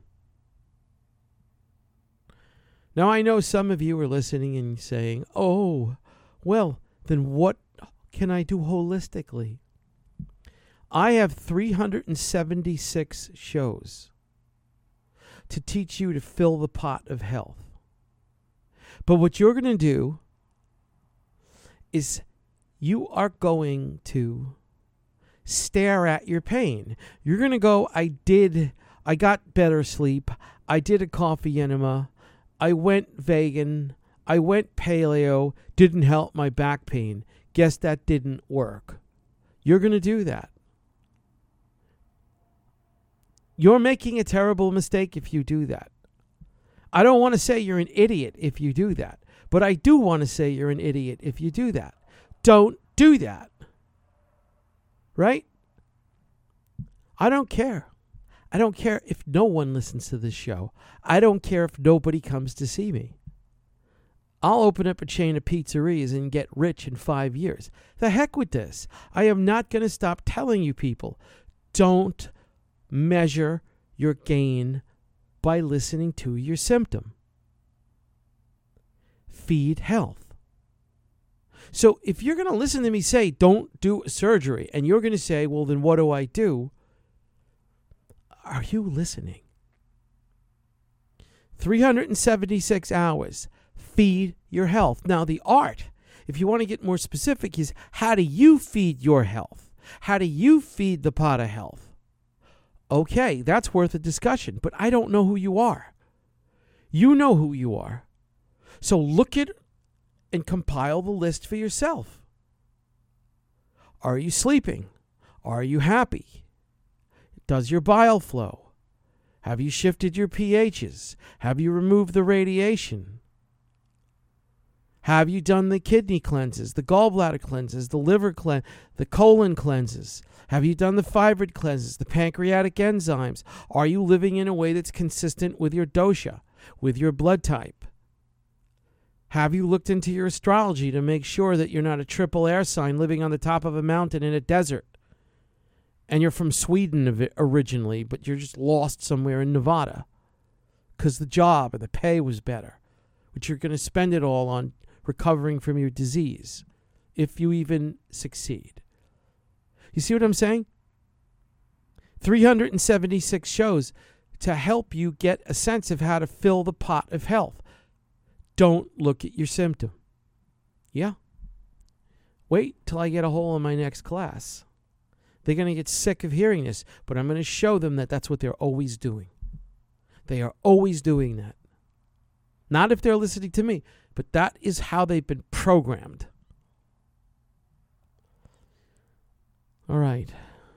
Now, I know some of you are listening and saying, oh, well, then what can I do holistically? I have three hundred seventy-six shows to teach you to fill the pot of health. But what you're going to do is you are going to stare at your pain. You're going to go, I did, I got better sleep. I did a coffee enema. I went vegan. I went paleo. Didn't help my back pain. Guess that didn't work. You're going to do that. You're making a terrible mistake if you do that. I don't want to say you're an idiot if you do that, but I do want to say you're an idiot if you do that. Don't do that. Right? I don't care. I don't care if no one listens to this show. I don't care if nobody comes to see me. I'll open up a chain of pizzerias and get rich in five years. The heck with this. I am not going to stop telling you people, don't measure your gain by listening to your symptom. Feed health. So if you're going to listen to me say, don't do surgery, and you're going to say, well, then what do I do? Are you listening? three hundred seventy-six hours. Feed your health. Now, the art, if you want to get more specific, is how do you feed your health? How do you feed the pot of health? Okay, that's worth a discussion, but I don't know who you are. You know who you are. So look at and compile the list for yourself. Are you sleeping? Are you happy? Does your bile flow? Have you shifted your pHs? Have you removed the radiation? Have you done the kidney cleanses, the gallbladder cleanses, the liver cleanse, the colon cleanses? Have you done the fibroid cleanses, the pancreatic enzymes? Are you living in a way that's consistent with your dosha, with your blood type? Have you looked into your astrology to make sure that you're not a triple air sign living on the top of a mountain in a desert? And you're from Sweden originally, but you're just lost somewhere in Nevada because the job or the pay was better, but you're going to spend it all on recovering from your disease, if you even succeed. You see what I'm saying? three hundred seventy-six shows to help you get a sense of how to fill the pot of health. Don't look at your symptom. Yeah. Wait till I get a hole in my next class. They're going to get sick of hearing this, but I'm going to show them that that's what they're always doing. They are always doing that. Not if they're listening to me, but that is how they've been programmed. All right.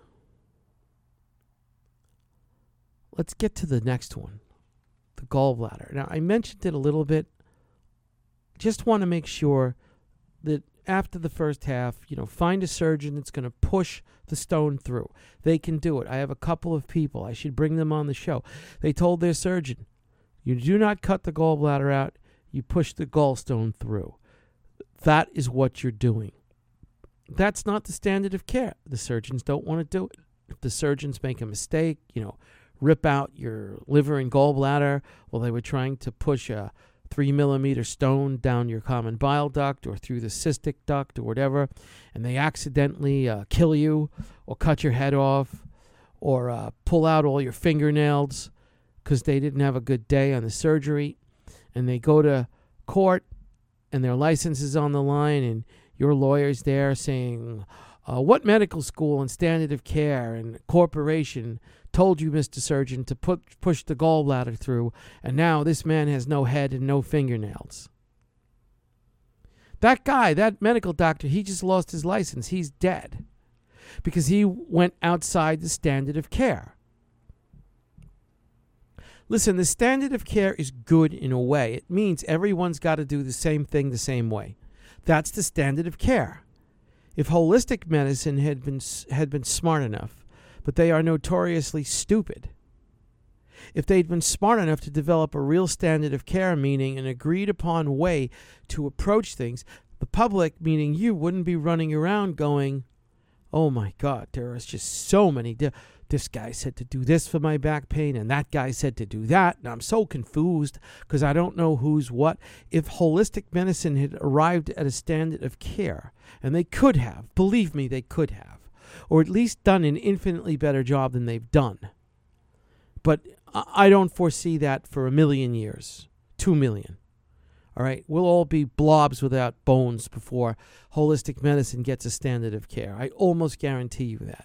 Let's get to the next one, the gallbladder. Now, I mentioned it a little bit. Just want to make sure that after the first half, you know, find a surgeon that's going to push the stone through. They can do it. I have a couple of people. I should bring them on the show. They told their surgeon, you do not cut the gallbladder out. You push the gallstone through. That is what you're doing. That's not the standard of care. The surgeons don't want to do it. If the surgeons make a mistake, you know, rip out your liver and gallbladder while they were trying to push a three millimeter stone down your common bile duct or through the cystic duct or whatever, and they accidentally uh, kill you or cut your head off or uh, pull out all your fingernails because they didn't have a good day on the surgery, and they go to court and their license is on the line, and your lawyer's there saying, uh, what medical school and standard of care and corporation told you, Mister Surgeon, to put push the gallbladder through, and now this man has no head and no fingernails. That guy, that medical doctor, he just lost his license. He's dead because he went outside the standard of care. Listen, the standard of care is good in a way. It means everyone's got to do the same thing the same way. That's the standard of care. If holistic medicine had been had been smart enough, but they are notoriously stupid. If they'd been smart enough to develop a real standard of care, meaning an agreed upon way to approach things, the public, meaning you, wouldn't be running around going, oh my God, there is just so many. Di- this guy said to do this for my back pain, and that guy said to do that, and I'm so confused because I don't know who's what. If holistic medicine had arrived at a standard of care, and they could have, believe me, they could have, or at least done an infinitely better job than they've done. But I don't foresee that for a million years, two million. All right, we'll all be blobs without bones before holistic medicine gets a standard of care. I almost guarantee you that.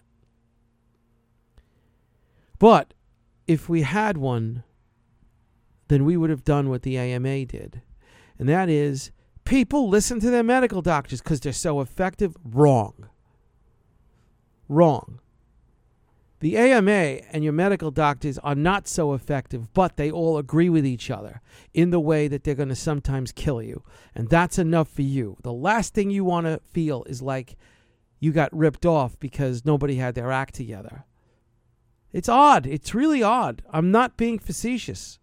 But if we had one, then we would have done what the A M A did. And that is, people listen to their medical doctors because they're so effective. Wrong. Wrong. The A M A and your medical doctors are not so effective, but they all agree with each other in the way that they're going to sometimes kill you. And that's enough for you. The last thing you want to feel is like you got ripped off because nobody had their act together. It's odd. It's really odd. I'm not being facetious.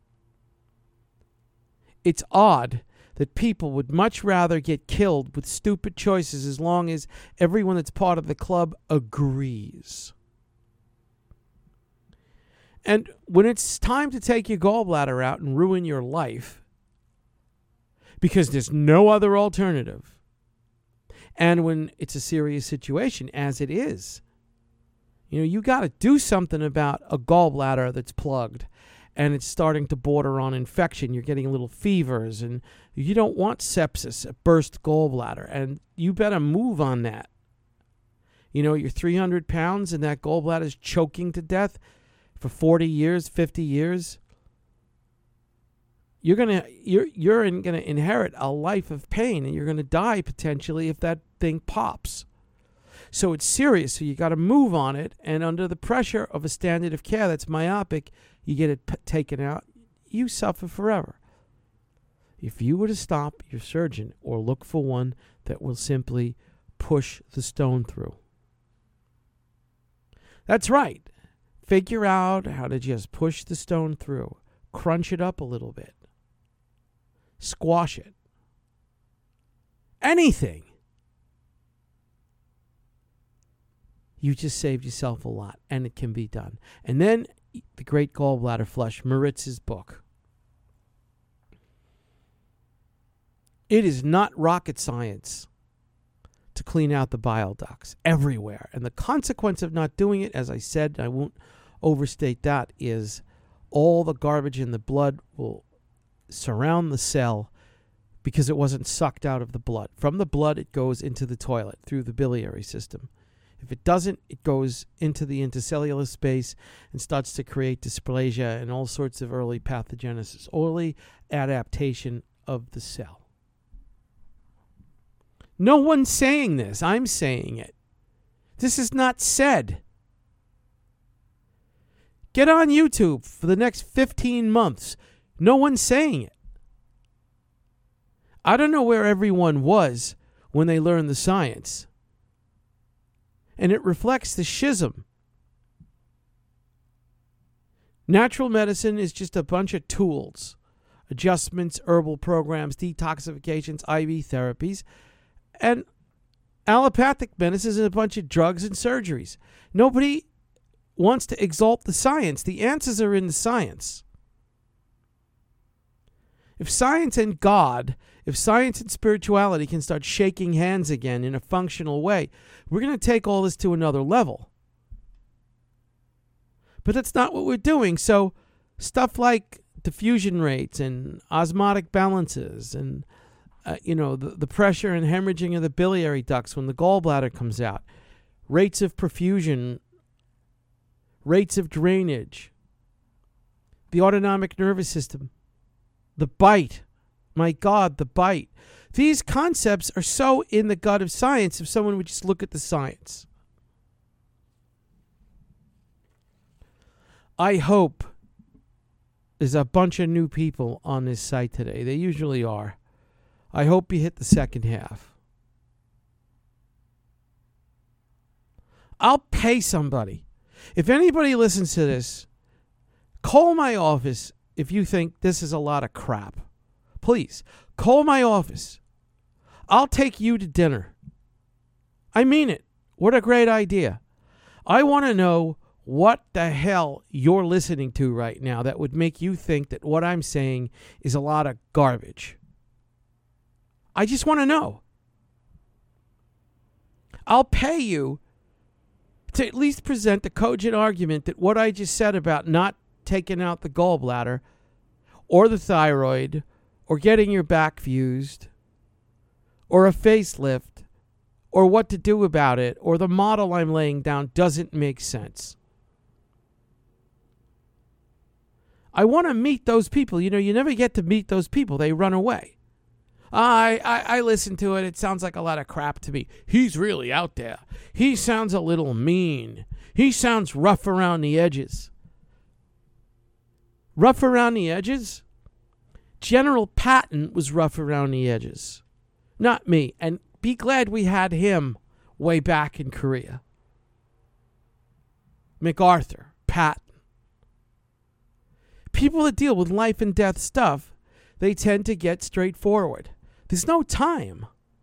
It's odd that people would much rather get killed with stupid choices as long as everyone that's part of the club agrees. And when it's time to take your gallbladder out and ruin your life, because there's no other alternative, and when it's a serious situation, as it is, you know, you got to do something about a gallbladder that's plugged and it's starting to border on infection. You're getting little fevers and you don't want sepsis, a burst gallbladder, and you better move on that. You know, you're three hundred pounds and that gallbladder is choking to death for forty years, fifty years. You're gonna you're you're in, gonna inherit a life of pain, and you're gonna die potentially if that thing pops. So it's serious. So you got to move on it, and under the pressure of a standard of care that's myopic, you get it p- taken out. You suffer forever. If you were to stop your surgeon or look for one that will simply push the stone through. That's right. Figure out how to just push the stone through. Crunch it up a little bit. Squash it. Anything. You just saved yourself a lot, and it can be done. And then the Great Gallbladder Flush, Maritz's book. It is not rocket science to clean out the bile ducts everywhere. And the consequence of not doing it, as I said, I won't overstate that, is all the garbage in the blood will surround the cell because it wasn't sucked out of the blood. From the blood, it goes into the toilet through the biliary system. If it doesn't, it goes into the intercellular space and starts to create dysplasia and all sorts of early pathogenesis, early adaptation of the cell. No one's saying this. I'm saying it. This is not said. Get on YouTube for the next fifteen months. No one's saying it. I don't know where everyone was when they learned the science. And it reflects the schism. Natural medicine is just a bunch of tools. Adjustments, herbal programs, detoxifications, I V therapies. And allopathic medicine is a bunch of drugs and surgeries. Nobody wants to exalt the science. The answers are in the science. If science and God, if science and spirituality can start shaking hands again in a functional way, we're going to take all this to another level. But that's not what we're doing. So stuff like diffusion rates and osmotic balances and uh, you know, the, the pressure and hemorrhaging of the biliary ducts when the gallbladder comes out, rates of perfusion, rates of drainage, the autonomic nervous system, the bite. My God, the bite. These concepts are so in the gut of science if someone would just look at the science. I hope there's a bunch of new people on this site today. They usually are. I hope you hit the second half. I'll pay somebody. If anybody listens to this, call my office if you think this is a lot of crap. Please, call my office. I'll take you to dinner. I mean it. What a great idea. I want to know what the hell you're listening to right now that would make you think that what I'm saying is a lot of garbage. I just want to know. I'll pay you to at least present a cogent argument that what I just said about not taking out the gallbladder or the thyroid or getting your back fused or a facelift or what to do about it or the model I'm laying down doesn't make sense. I want to meet those people. You know, you never get to meet those people. They run away. I, I I listen to it. It sounds like a lot of crap to me. He's really out there. He sounds a little mean. He sounds rough around the edges. Rough around the edges? General Patton was rough around the edges. Not me. And be glad we had him way back in Korea. MacArthur, Patton. People that deal with life and death stuff, they tend to get straightforward. There's no time.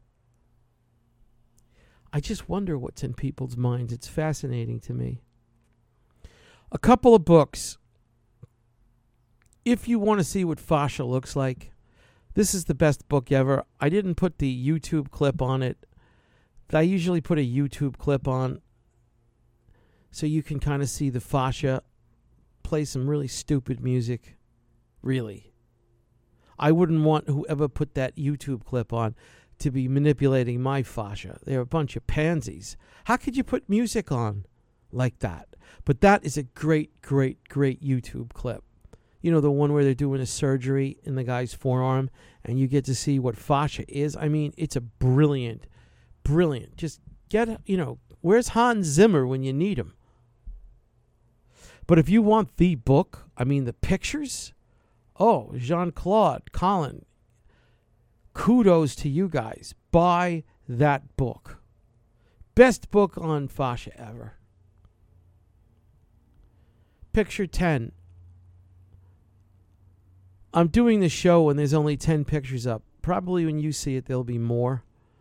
I just wonder what's in people's minds. It's fascinating to me. A couple of books. If you want to see what fascia looks like, this is the best book ever. I didn't put the YouTube clip on it. I usually put a YouTube clip on so you can kind of see the fascia. Play some really stupid music. Really. I wouldn't want whoever put that YouTube clip on to be manipulating my fascia. They're a bunch of pansies. How could you put music on like that? But that is a great, great, great YouTube clip. You know, the one where they're doing a surgery in the guy's forearm and you get to see what fascia is. I mean, it's a brilliant, brilliant. Just get, you know, where's Hans Zimmer when you need him? But if you want the book, I mean, the pictures, oh, Jean-Claude, Colin, kudos to you guys. Buy that book. Best book on fascia ever. Picture ten. I'm doing the show and there's only ten pictures up. Probably when you see it, there'll be more.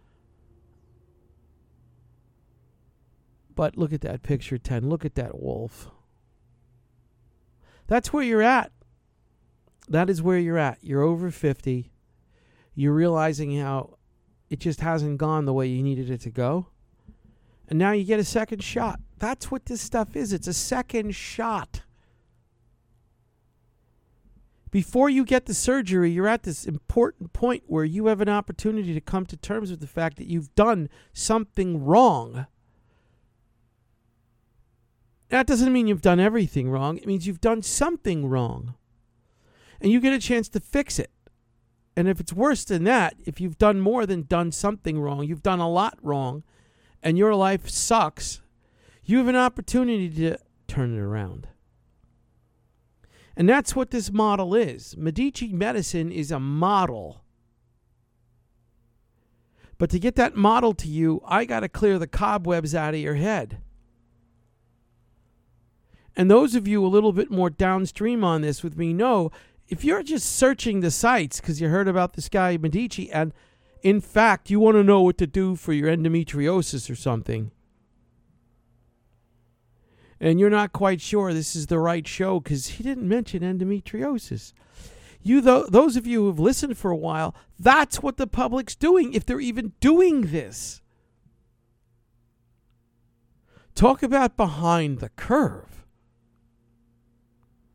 But look at that picture ten. Look at that wolf. That's where you're at. That is where you're at. You're over fifty. You're realizing how it just hasn't gone the way you needed it to go. And now you get a second shot. That's what this stuff is. It's a second shot. Before you get the surgery, you're at this important point where you have an opportunity to come to terms with the fact that you've done something wrong. That doesn't mean you've done everything wrong. It means you've done something wrong. And you get a chance to fix it. And if it's worse than that, if you've done more than done something wrong, you've done a lot wrong, and your life sucks, you have an opportunity to turn it around. And that's what this model is. Medici medicine is a model. But to get that model to you, I got to clear the cobwebs out of your head. And those of you a little bit more downstream on this with me know, if you're just searching the sites because you heard about this guy Medici, and in fact you want to know what to do for your endometriosis or something, and you're not quite sure this is the right show because he didn't mention endometriosis. You, th- those of you who have listened for a while, that's what the public's doing, if they're even doing this. Talk about behind the curve.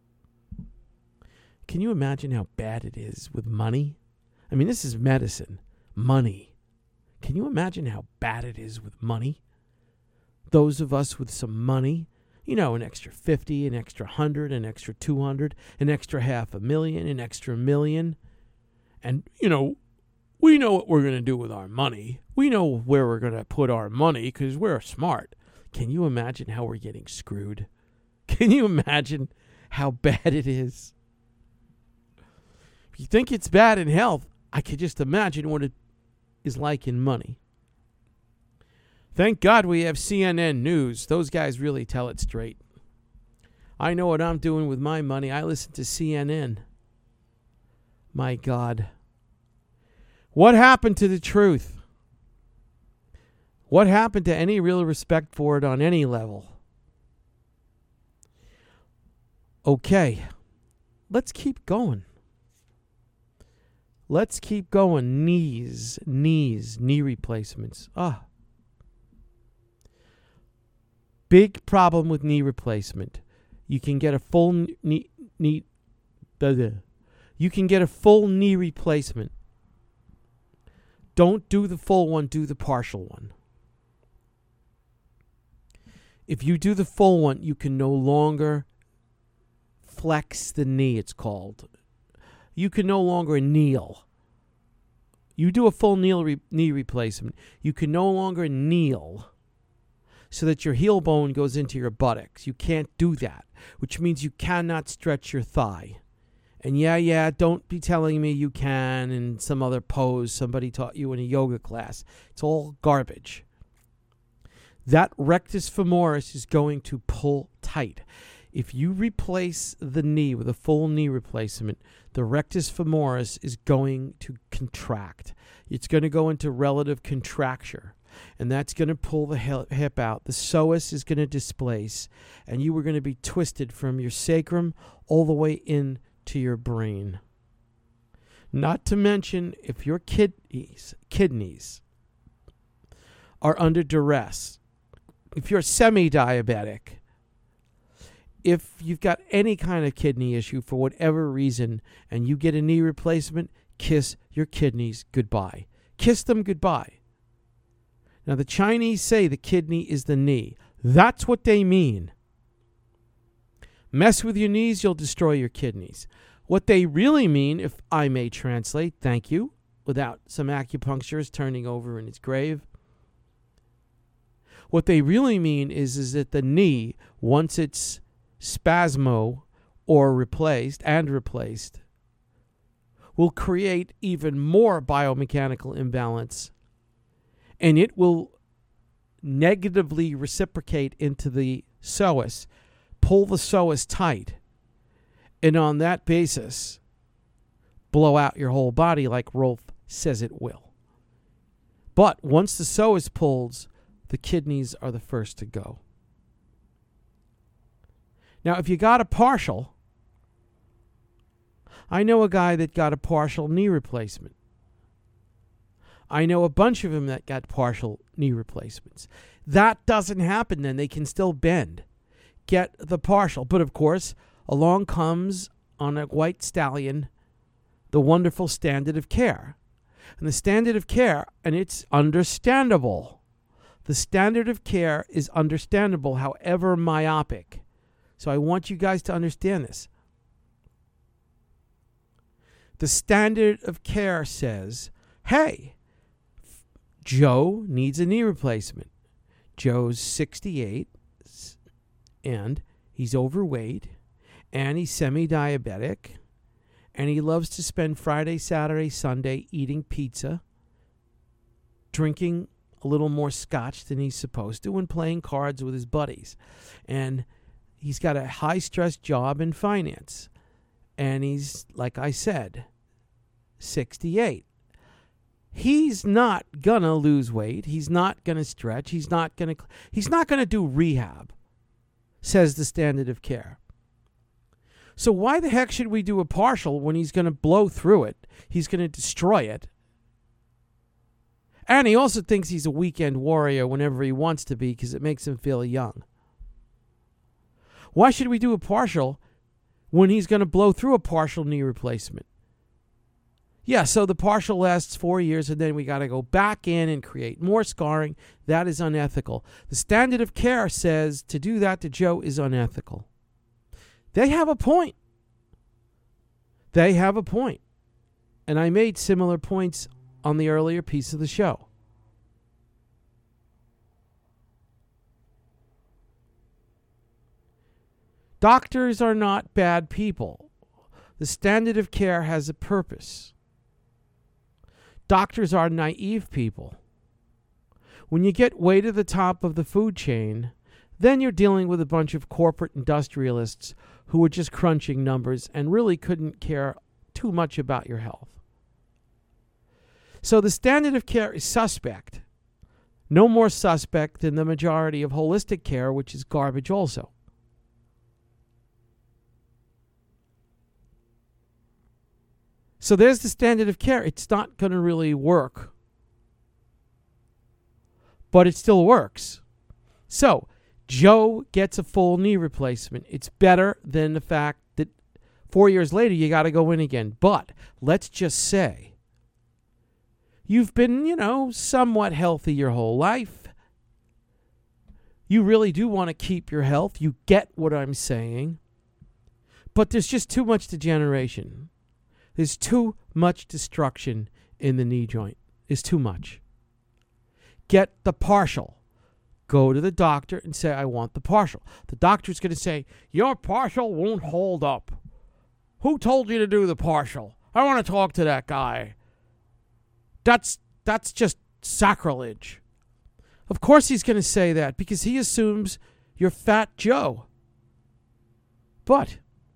Can you imagine how bad it is with money? I mean, this is medicine. money. Can you imagine how bad it is with money? Those of us with some money, you know, an extra fifty, an extra hundred, an extra two hundred, an extra half a million, an extra million. And, you know, we know what we're going to do with our money. We know where we're going to put our money because we're smart. Can you imagine how we're getting screwed? Can you imagine how bad it is? If you think it's bad in health, I could just imagine what it is like in money. Thank God we have C N N News. Those guys really tell it straight. I know what I'm doing with my money. I listen to C N N. My God. What happened to the truth? What happened to any real respect for it on any level? Okay, let's keep going. Let's keep going. Knees, knees, knee replacements. Ah. Big problem with knee replacement. You can get a full knee, knee blah, blah. You can get a full knee replacement. Don't do the full one, do the partial one. If you do the full one, you can no longer flex the knee, it's called. You can no longer kneel. You do a full kneel re- knee replacement. You can no longer kneel so that your heel bone goes into your buttocks. You can't do that, which means you cannot stretch your thigh. And yeah, yeah, don't be telling me you can in some other pose somebody taught you in a yoga class. It's all garbage. That rectus femoris is going to pull tight. If you replace the knee with a full knee replacement, the rectus femoris is going to contract. It's going to go into relative contracture, and that's going to pull the hip out. The psoas is going to displace, and you are going to be twisted from your sacrum all the way in to your brain. Not to mention, if your kidneys, kidneys are under duress, if you're semi-diabetic, if you've got any kind of kidney issue for whatever reason and you get a knee replacement, kiss your kidneys goodbye. Kiss them goodbye. Now, the Chinese say the kidney is the knee. That's what they mean. Mess with your knees, you'll destroy your kidneys. What they really mean, if I may translate, thank you, without some acupuncturist turning over in his grave. What they really mean is, is that the knee, once it's spasmo or replaced and replaced, will create even more biomechanical imbalance, and it will negatively reciprocate into the psoas, pull the psoas tight, and on that basis, blow out your whole body like Rolf says it will. But once the psoas pulls, the kidneys are the first to go. Now, if you got a partial, I know a guy that got a partial knee replacement. I know a bunch of them that got partial knee replacements. That doesn't happen then. They can still bend. Get the partial. But, of course, along comes on a white stallion the wonderful standard of care. And the standard of care, and it's understandable. The standard of care is understandable, however myopic. So I want you guys to understand this. The standard of care says, hey, Joe needs a knee replacement. Joe's sixty-eight, and he's overweight, and he's semi-diabetic, and he loves to spend Friday, Saturday, Sunday eating pizza, drinking a little more scotch than he's supposed to, and playing cards with his buddies. And he's got a high-stress job in finance. And he's, like I said, sixty-eight. He's not going to lose weight. He's not going to stretch. He's not going to he's not going to do rehab, says the standard of care. So why the heck should we do a partial when he's going to blow through it? He's going to destroy it. And he also thinks he's a weekend warrior whenever he wants to be because it makes him feel young. Why should we do a partial when he's going to blow through a partial knee replacement? Yeah, so the partial lasts four years, and then we got to go back in and create more scarring. That is unethical. The standard of care says to do that to Joe is unethical. They have a point. They have a point. And I made similar points on the earlier piece of the show. Doctors are not bad people. The standard of care has a purpose. Doctors are naive people. When you get way to the top of the food chain, then you're dealing with a bunch of corporate industrialists who are just crunching numbers and really couldn't care too much about your health. So the standard of care is suspect. No more suspect than the majority of holistic care, which is garbage also. So there's the standard of care. It's not going to really work, but it still works. So Joe gets a full knee replacement. It's better than the fact that four years later you got to go in again. But let's just say you've been, you know, somewhat healthy your whole life. You really do want to keep your health. You get what I'm saying. But there's just too much degeneration. There's too much destruction in the knee joint. It's too much. Get the partial. Go to the doctor and say, I want the partial. The doctor's going to say, your partial won't hold up. Who told you to do the partial? I want to talk to that guy. That's that's just sacrilege. Of course he's going to say that because he assumes you're Fat Joe. But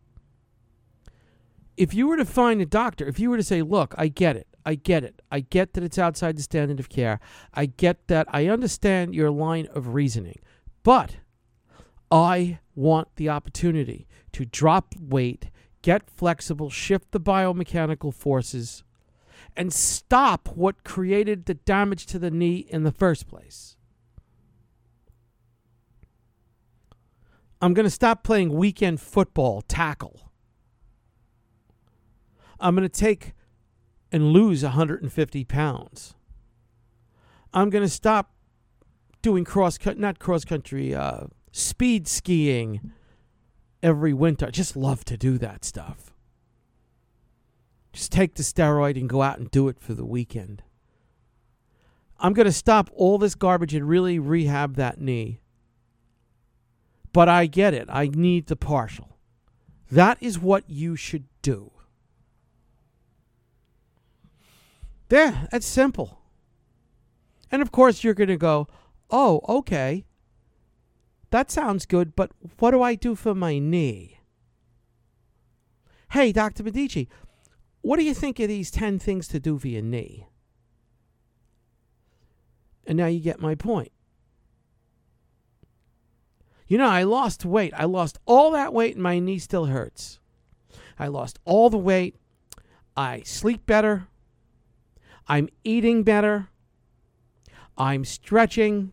if you were to find a doctor, if you were to say, look, I get it. I get it. I get that it's outside the standard of care. I get that. I understand your line of reasoning. But I want the opportunity to drop weight, get flexible, shift the biomechanical forces, and stop what created the damage to the knee in the first place. I'm going to stop playing weekend football tackle. I'm going to take and lose one hundred fifty pounds. I'm going to stop doing cross, not cross country, uh, speed skiing every winter. I just love to do that stuff. Just take the steroid and go out and do it for the weekend. I'm going to stop all this garbage and really rehab that knee. But I get it. I need the partial. That is what you should do. Yeah, that's simple. And of course you're going to go, oh, okay. That sounds good, but what do I do for my knee? Hey, Doctor Medici, what do you think of these ten things to do for your knee? And now you get my point. You know, I lost weight. I lost all that weight and my knee still hurts. I lost all the weight. I sleep better. I'm eating better. I'm stretching.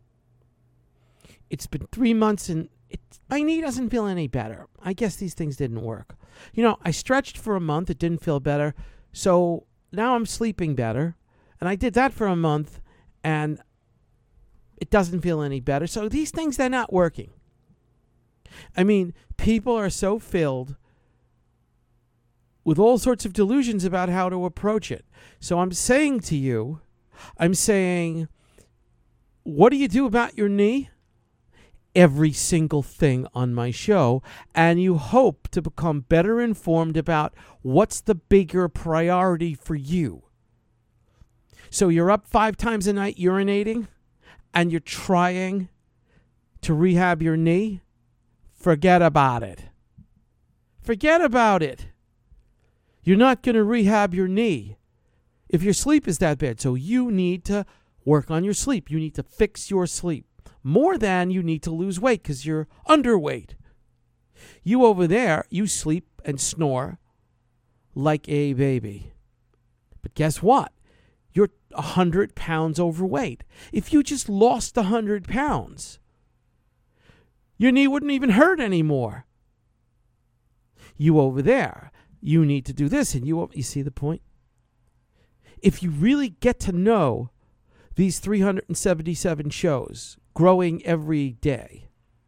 It's been three months and it, my knee doesn't feel any better. I guess these things didn't work. You know, I stretched for a month. It didn't feel better. So now I'm sleeping better. And I did that for a month and it doesn't feel any better. So these things, they're not working. I mean, people are so filled with all sorts of delusions about how to approach it. So I'm saying to you, I'm saying, what do you do about your knee? Every single thing on my show, and you hope to become better informed about what's the bigger priority for you. So you're up five times a night urinating, and you're trying to rehab your knee? Forget about it. Forget about it. You're not going to rehab your knee if your sleep is that bad. So you need to work on your sleep. You need to fix your sleep. More than you need to lose weight because you're underweight. You over there, you sleep and snore like a baby. But guess what? You're one hundred pounds overweight. If you just lost one hundred pounds, your knee wouldn't even hurt anymore. You over there, you need to do this. And you, you see the point? if you really get to know these three hundred seventy-seven shows growing every day,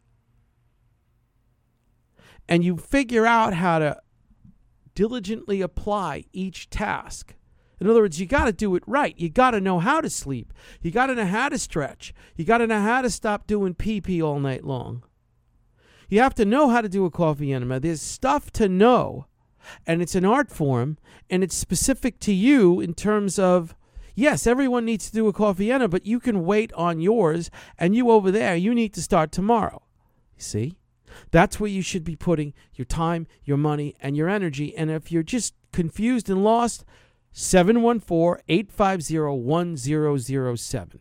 and you figure out how to diligently apply each task. In other words, you got to do it right. You got to know how to sleep. You got to know how to stretch. You got to know how to stop doing pee-pee all night long. You have to know how to do a coffee enema. There's stuff to know, and it's an art form, and it's specific to you in terms of, yes, everyone needs to do a coffee enema, but you can wait on yours, and you over there, you need to start tomorrow. You see? That's where you should be putting your time, your money, and your energy. And if you're just confused and lost, seven one four, eight five zero, one zero zero seven.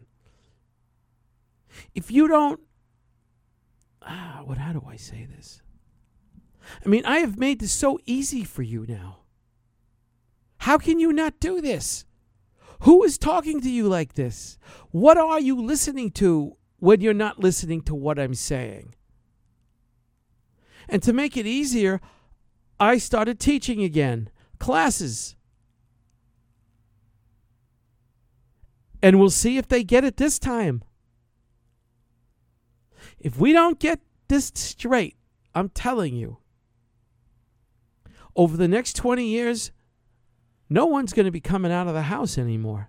If you don't, ah, what, how do I say this? I mean, I have made this so easy for you now. How can you not do this? Who is talking to you like this? What are you listening to when you're not listening to what I'm saying? And to make it easier, I started teaching again, classes. And we'll see if they get it this time. If we don't get this straight, I'm telling you, over the next twenty years, no one's going to be coming out of the house anymore.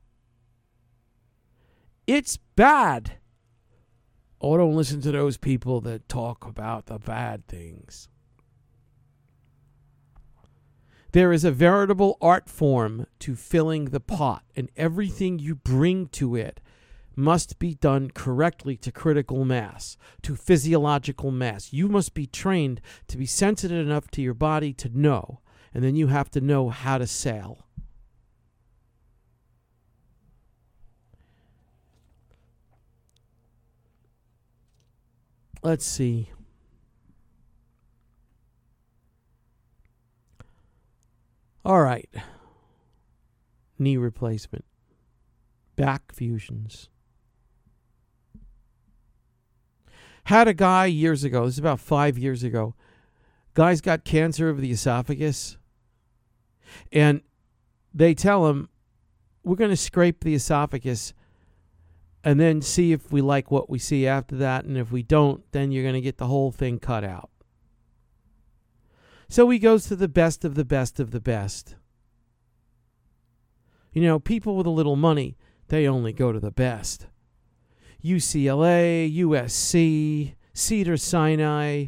It's bad. Oh, don't listen to those people that talk about the bad things. There is a veritable art form to filling the pot, and everything you bring to it must be done correctly to critical mass, to physiological mass. You must be trained to be sensitive enough to your body to know, and then you have to know how to sail. Let's see. All right. Knee replacement. Back fusions. Had a guy years ago, this is about five years ago. Guy's got cancer of the esophagus. And they tell him, we're going to scrape the esophagus and then see if we like what we see after that. And if we don't, then you're going to get the whole thing cut out. So he goes to the best of the best of the best. You know, people with a little money, they only go to the best. U C L A, U S C, Cedars-Sinai.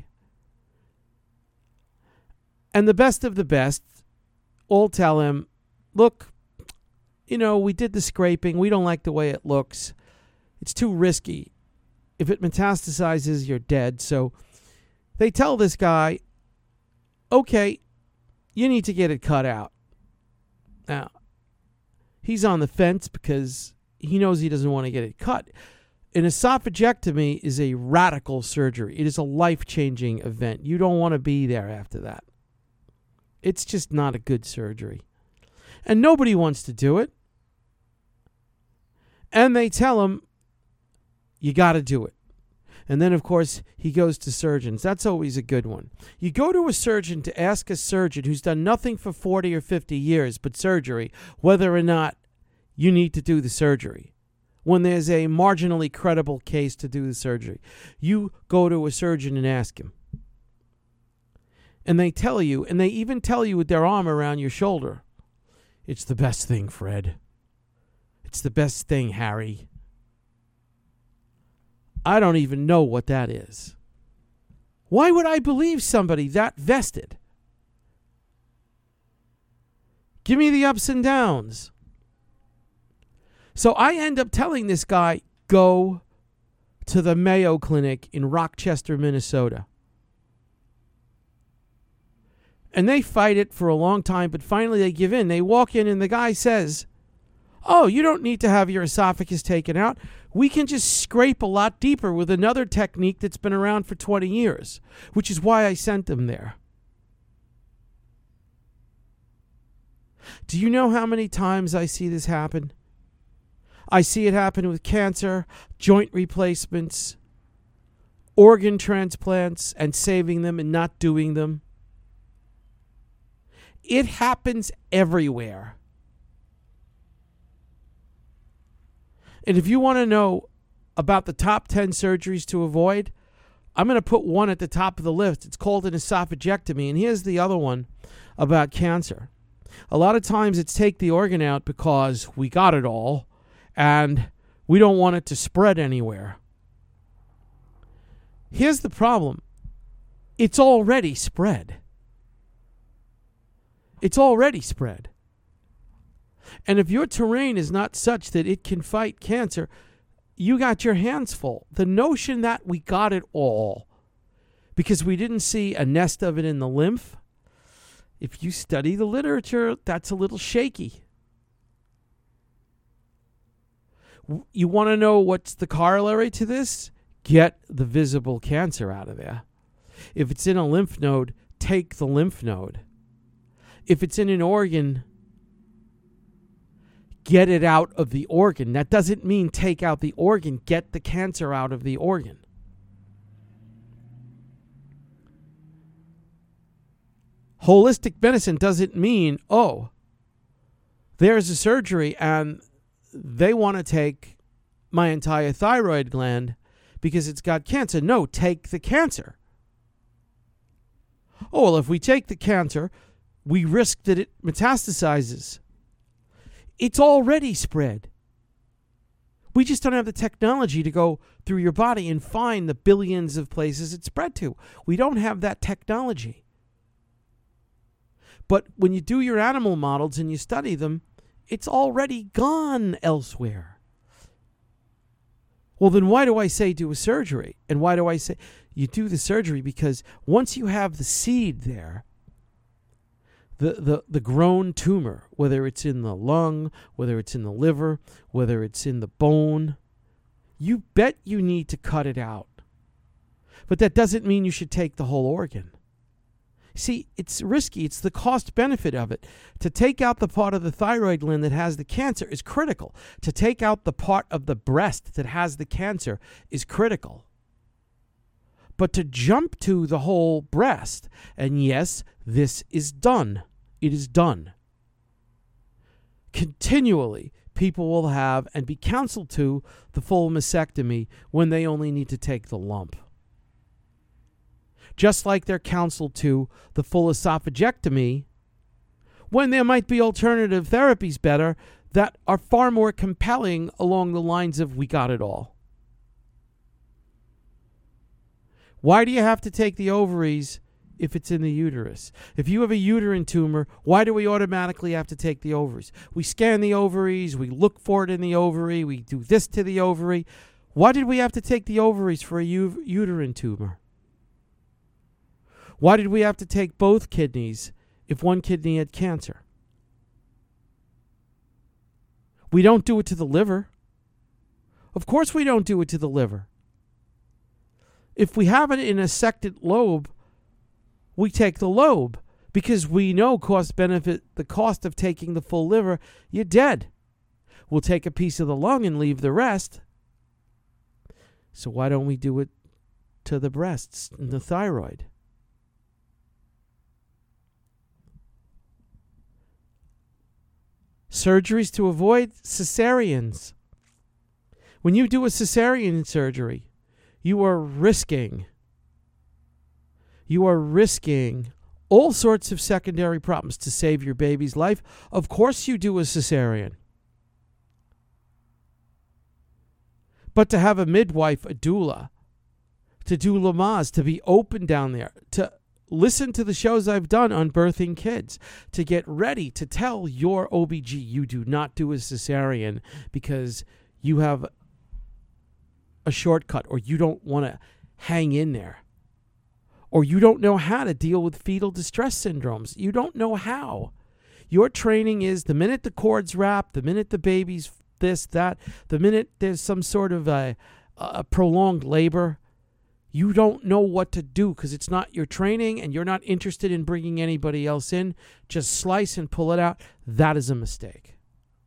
And the best of the best all tell him, look, you know, we did the scraping. We don't like the way it looks. It's too risky. If it metastasizes, you're dead. So they tell this guy, okay, you need to get it cut out. Now, he's on the fence because he knows he doesn't want to get it cut. An esophagectomy is a radical surgery. It is a life-changing event. You don't want to be there after that. It's just not a good surgery. And nobody wants to do it. And they tell him, you got to do it. And then, of course, he goes to surgeons. That's always a good one. You go to a surgeon to ask a surgeon who's done nothing for forty or fifty years but surgery, whether or not you need to do the surgery. When there's a marginally credible case to do the surgery, you go to a surgeon and ask him. And they tell you, and they even tell you with their arm around your shoulder, it's the best thing, Fred. It's the best thing, Harry. I don't even know what that is. Why would I believe somebody that vested? Give me the ups and downs. So I end up telling this guy, go to the Mayo Clinic in Rochester, Minnesota. And they fight it for a long time, but finally they give in. They walk in and the guy says, oh, you don't need to have your esophagus taken out. We can just scrape a lot deeper with another technique that's been around for twenty years, which is why I sent them there. Do you know how many times I see this happen? I see it happen with cancer, joint replacements, organ transplants, and saving them and not doing them. It happens everywhere. And if you want to know about the top ten surgeries to avoid, I'm going to put one at the top of the list. It's called an esophagectomy. And here's the other one about cancer. A lot of times it's take the organ out because we got it all and we don't want it to spread anywhere. Here's the problem. It's already spread. It's already spread. And if your terrain is not such that it can fight cancer, you got your hands full. The notion that we got it all because we didn't see a nest of it in the lymph, if you study the literature, that's a little shaky. You want to know what's the corollary to this? Get the visible cancer out of there. If it's in a lymph node, take the lymph node. If it's in an organ, get it out of the organ. That doesn't mean take out the organ. Get the cancer out of the organ. Holistic medicine doesn't mean, oh, there's a surgery and they want to take my entire thyroid gland because it's got cancer. No, take the cancer. Oh, well, if we take the cancer, we risk that it metastasizes. It's already spread. We just don't have the technology to go through your body and find the billions of places it's spread to. We don't have that technology. But when you do your animal models and you study them, it's already gone elsewhere. Well, then why do I say do a surgery? And why do I say you do the surgery? Because once you have the seed there, the, the, the grown tumor, whether it's in the lung, whether it's in the liver, whether it's in the bone, you bet you need to cut it out. But that doesn't mean you should take the whole organ. See, it's risky. It's the cost benefit of it. To take out the part of the thyroid gland that has the cancer is critical. To take out the part of the breast that has the cancer is critical. But to jump to the whole breast, and yes, this is done. It is done. Continually, people will have and be counseled to the full mastectomy when they only need to take the lump. Just like they're counseled to the full esophagectomy when there might be alternative therapies better that are far more compelling along the lines of we got it all. Why do you have to take the ovaries if it's in the uterus? If you have a uterine tumor, why do we automatically have to take the ovaries? We scan the ovaries, we look for it in the ovary, we do this to the ovary. Why did we have to take the ovaries for a u- uterine tumor? Why did we have to take both kidneys if one kidney had cancer? We don't do it to the liver. Of course we don't do it to the liver. If we have it in a sected lobe, we take the lobe because we know cost benefit, the cost of taking the full liver, you're dead. We'll take a piece of the lung and leave the rest. So why don't we do it to the breasts and the thyroid? Surgeries to avoid cesareans. When you do a cesarean surgery, you are risking, you are risking all sorts of secondary problems to save your baby's life. Of course you do a cesarean. But to have a midwife, a doula, to do Lamaze, to be open down there, to listen to the shows I've done on birthing kids, to get ready to tell your O B G you do not do a cesarean because you have a shortcut or you don't want to hang in there. Or you don't know how to deal with fetal distress syndromes. You don't know how. Your training is the minute the cord's wrapped, the minute the baby's this, that, the minute there's some sort of a, a prolonged labor, you don't know what to do because it's not your training and you're not interested in bringing anybody else in. Just slice and pull it out. That is a mistake.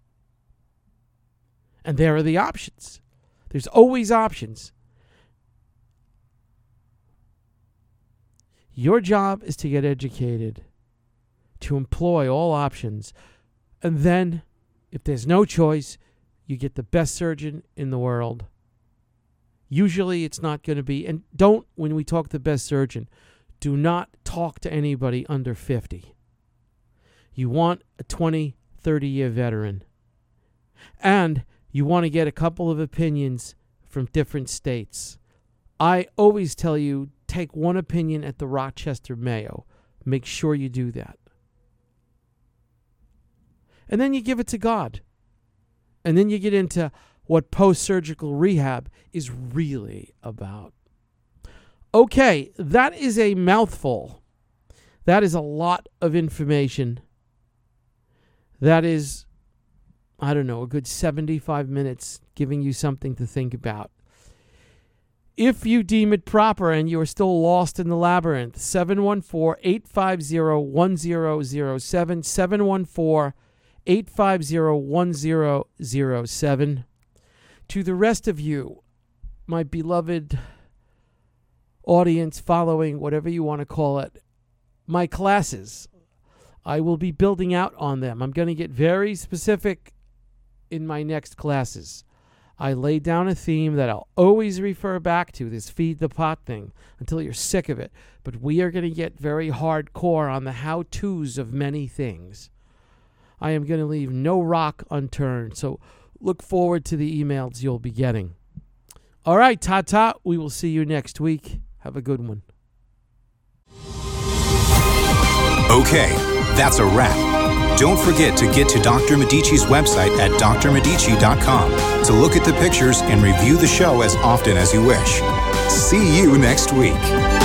And there are the options. There's always options. Your job is to get educated, to employ all options. And then, if there's no choice, You get the best surgeon in the world. Usually it's not going to be, and don't, when we talk the best surgeon, do not talk to anybody under fifty. You want a twenty, thirty-year veteran. And you want to get a couple of opinions from different states. I always tell you, take one opinion at the Rochester Mayo. Make sure you do that. And then you give it to God. And then you get into what post-surgical rehab is really about. Okay, that is a mouthful. That is a lot of information. That is, I don't know, a good seventy-five minutes giving you something to think about. If you deem it proper and you are still lost in the labyrinth, seven one four, eight five zero, one zero zero seven, seven one four, eight five zero, one zero zero seven. To the rest of you, my beloved audience, following, whatever you want to call it, my classes, I will be building out on them. I'm going to get very specific in my next classes. I laid down a theme that I'll always refer back to, this feed the pot thing, until you're sick of it. But we are going to get very hardcore on the how-tos of many things. I am going to leave no rock unturned, so look forward to the emails you'll be getting. All right, ta-ta. We will see you next week. Have a good one. Okay, that's a wrap. Don't forget to get to Doctor Medici's website at d r medici dot com to look at the pictures and review the show as often as you wish. See you next week.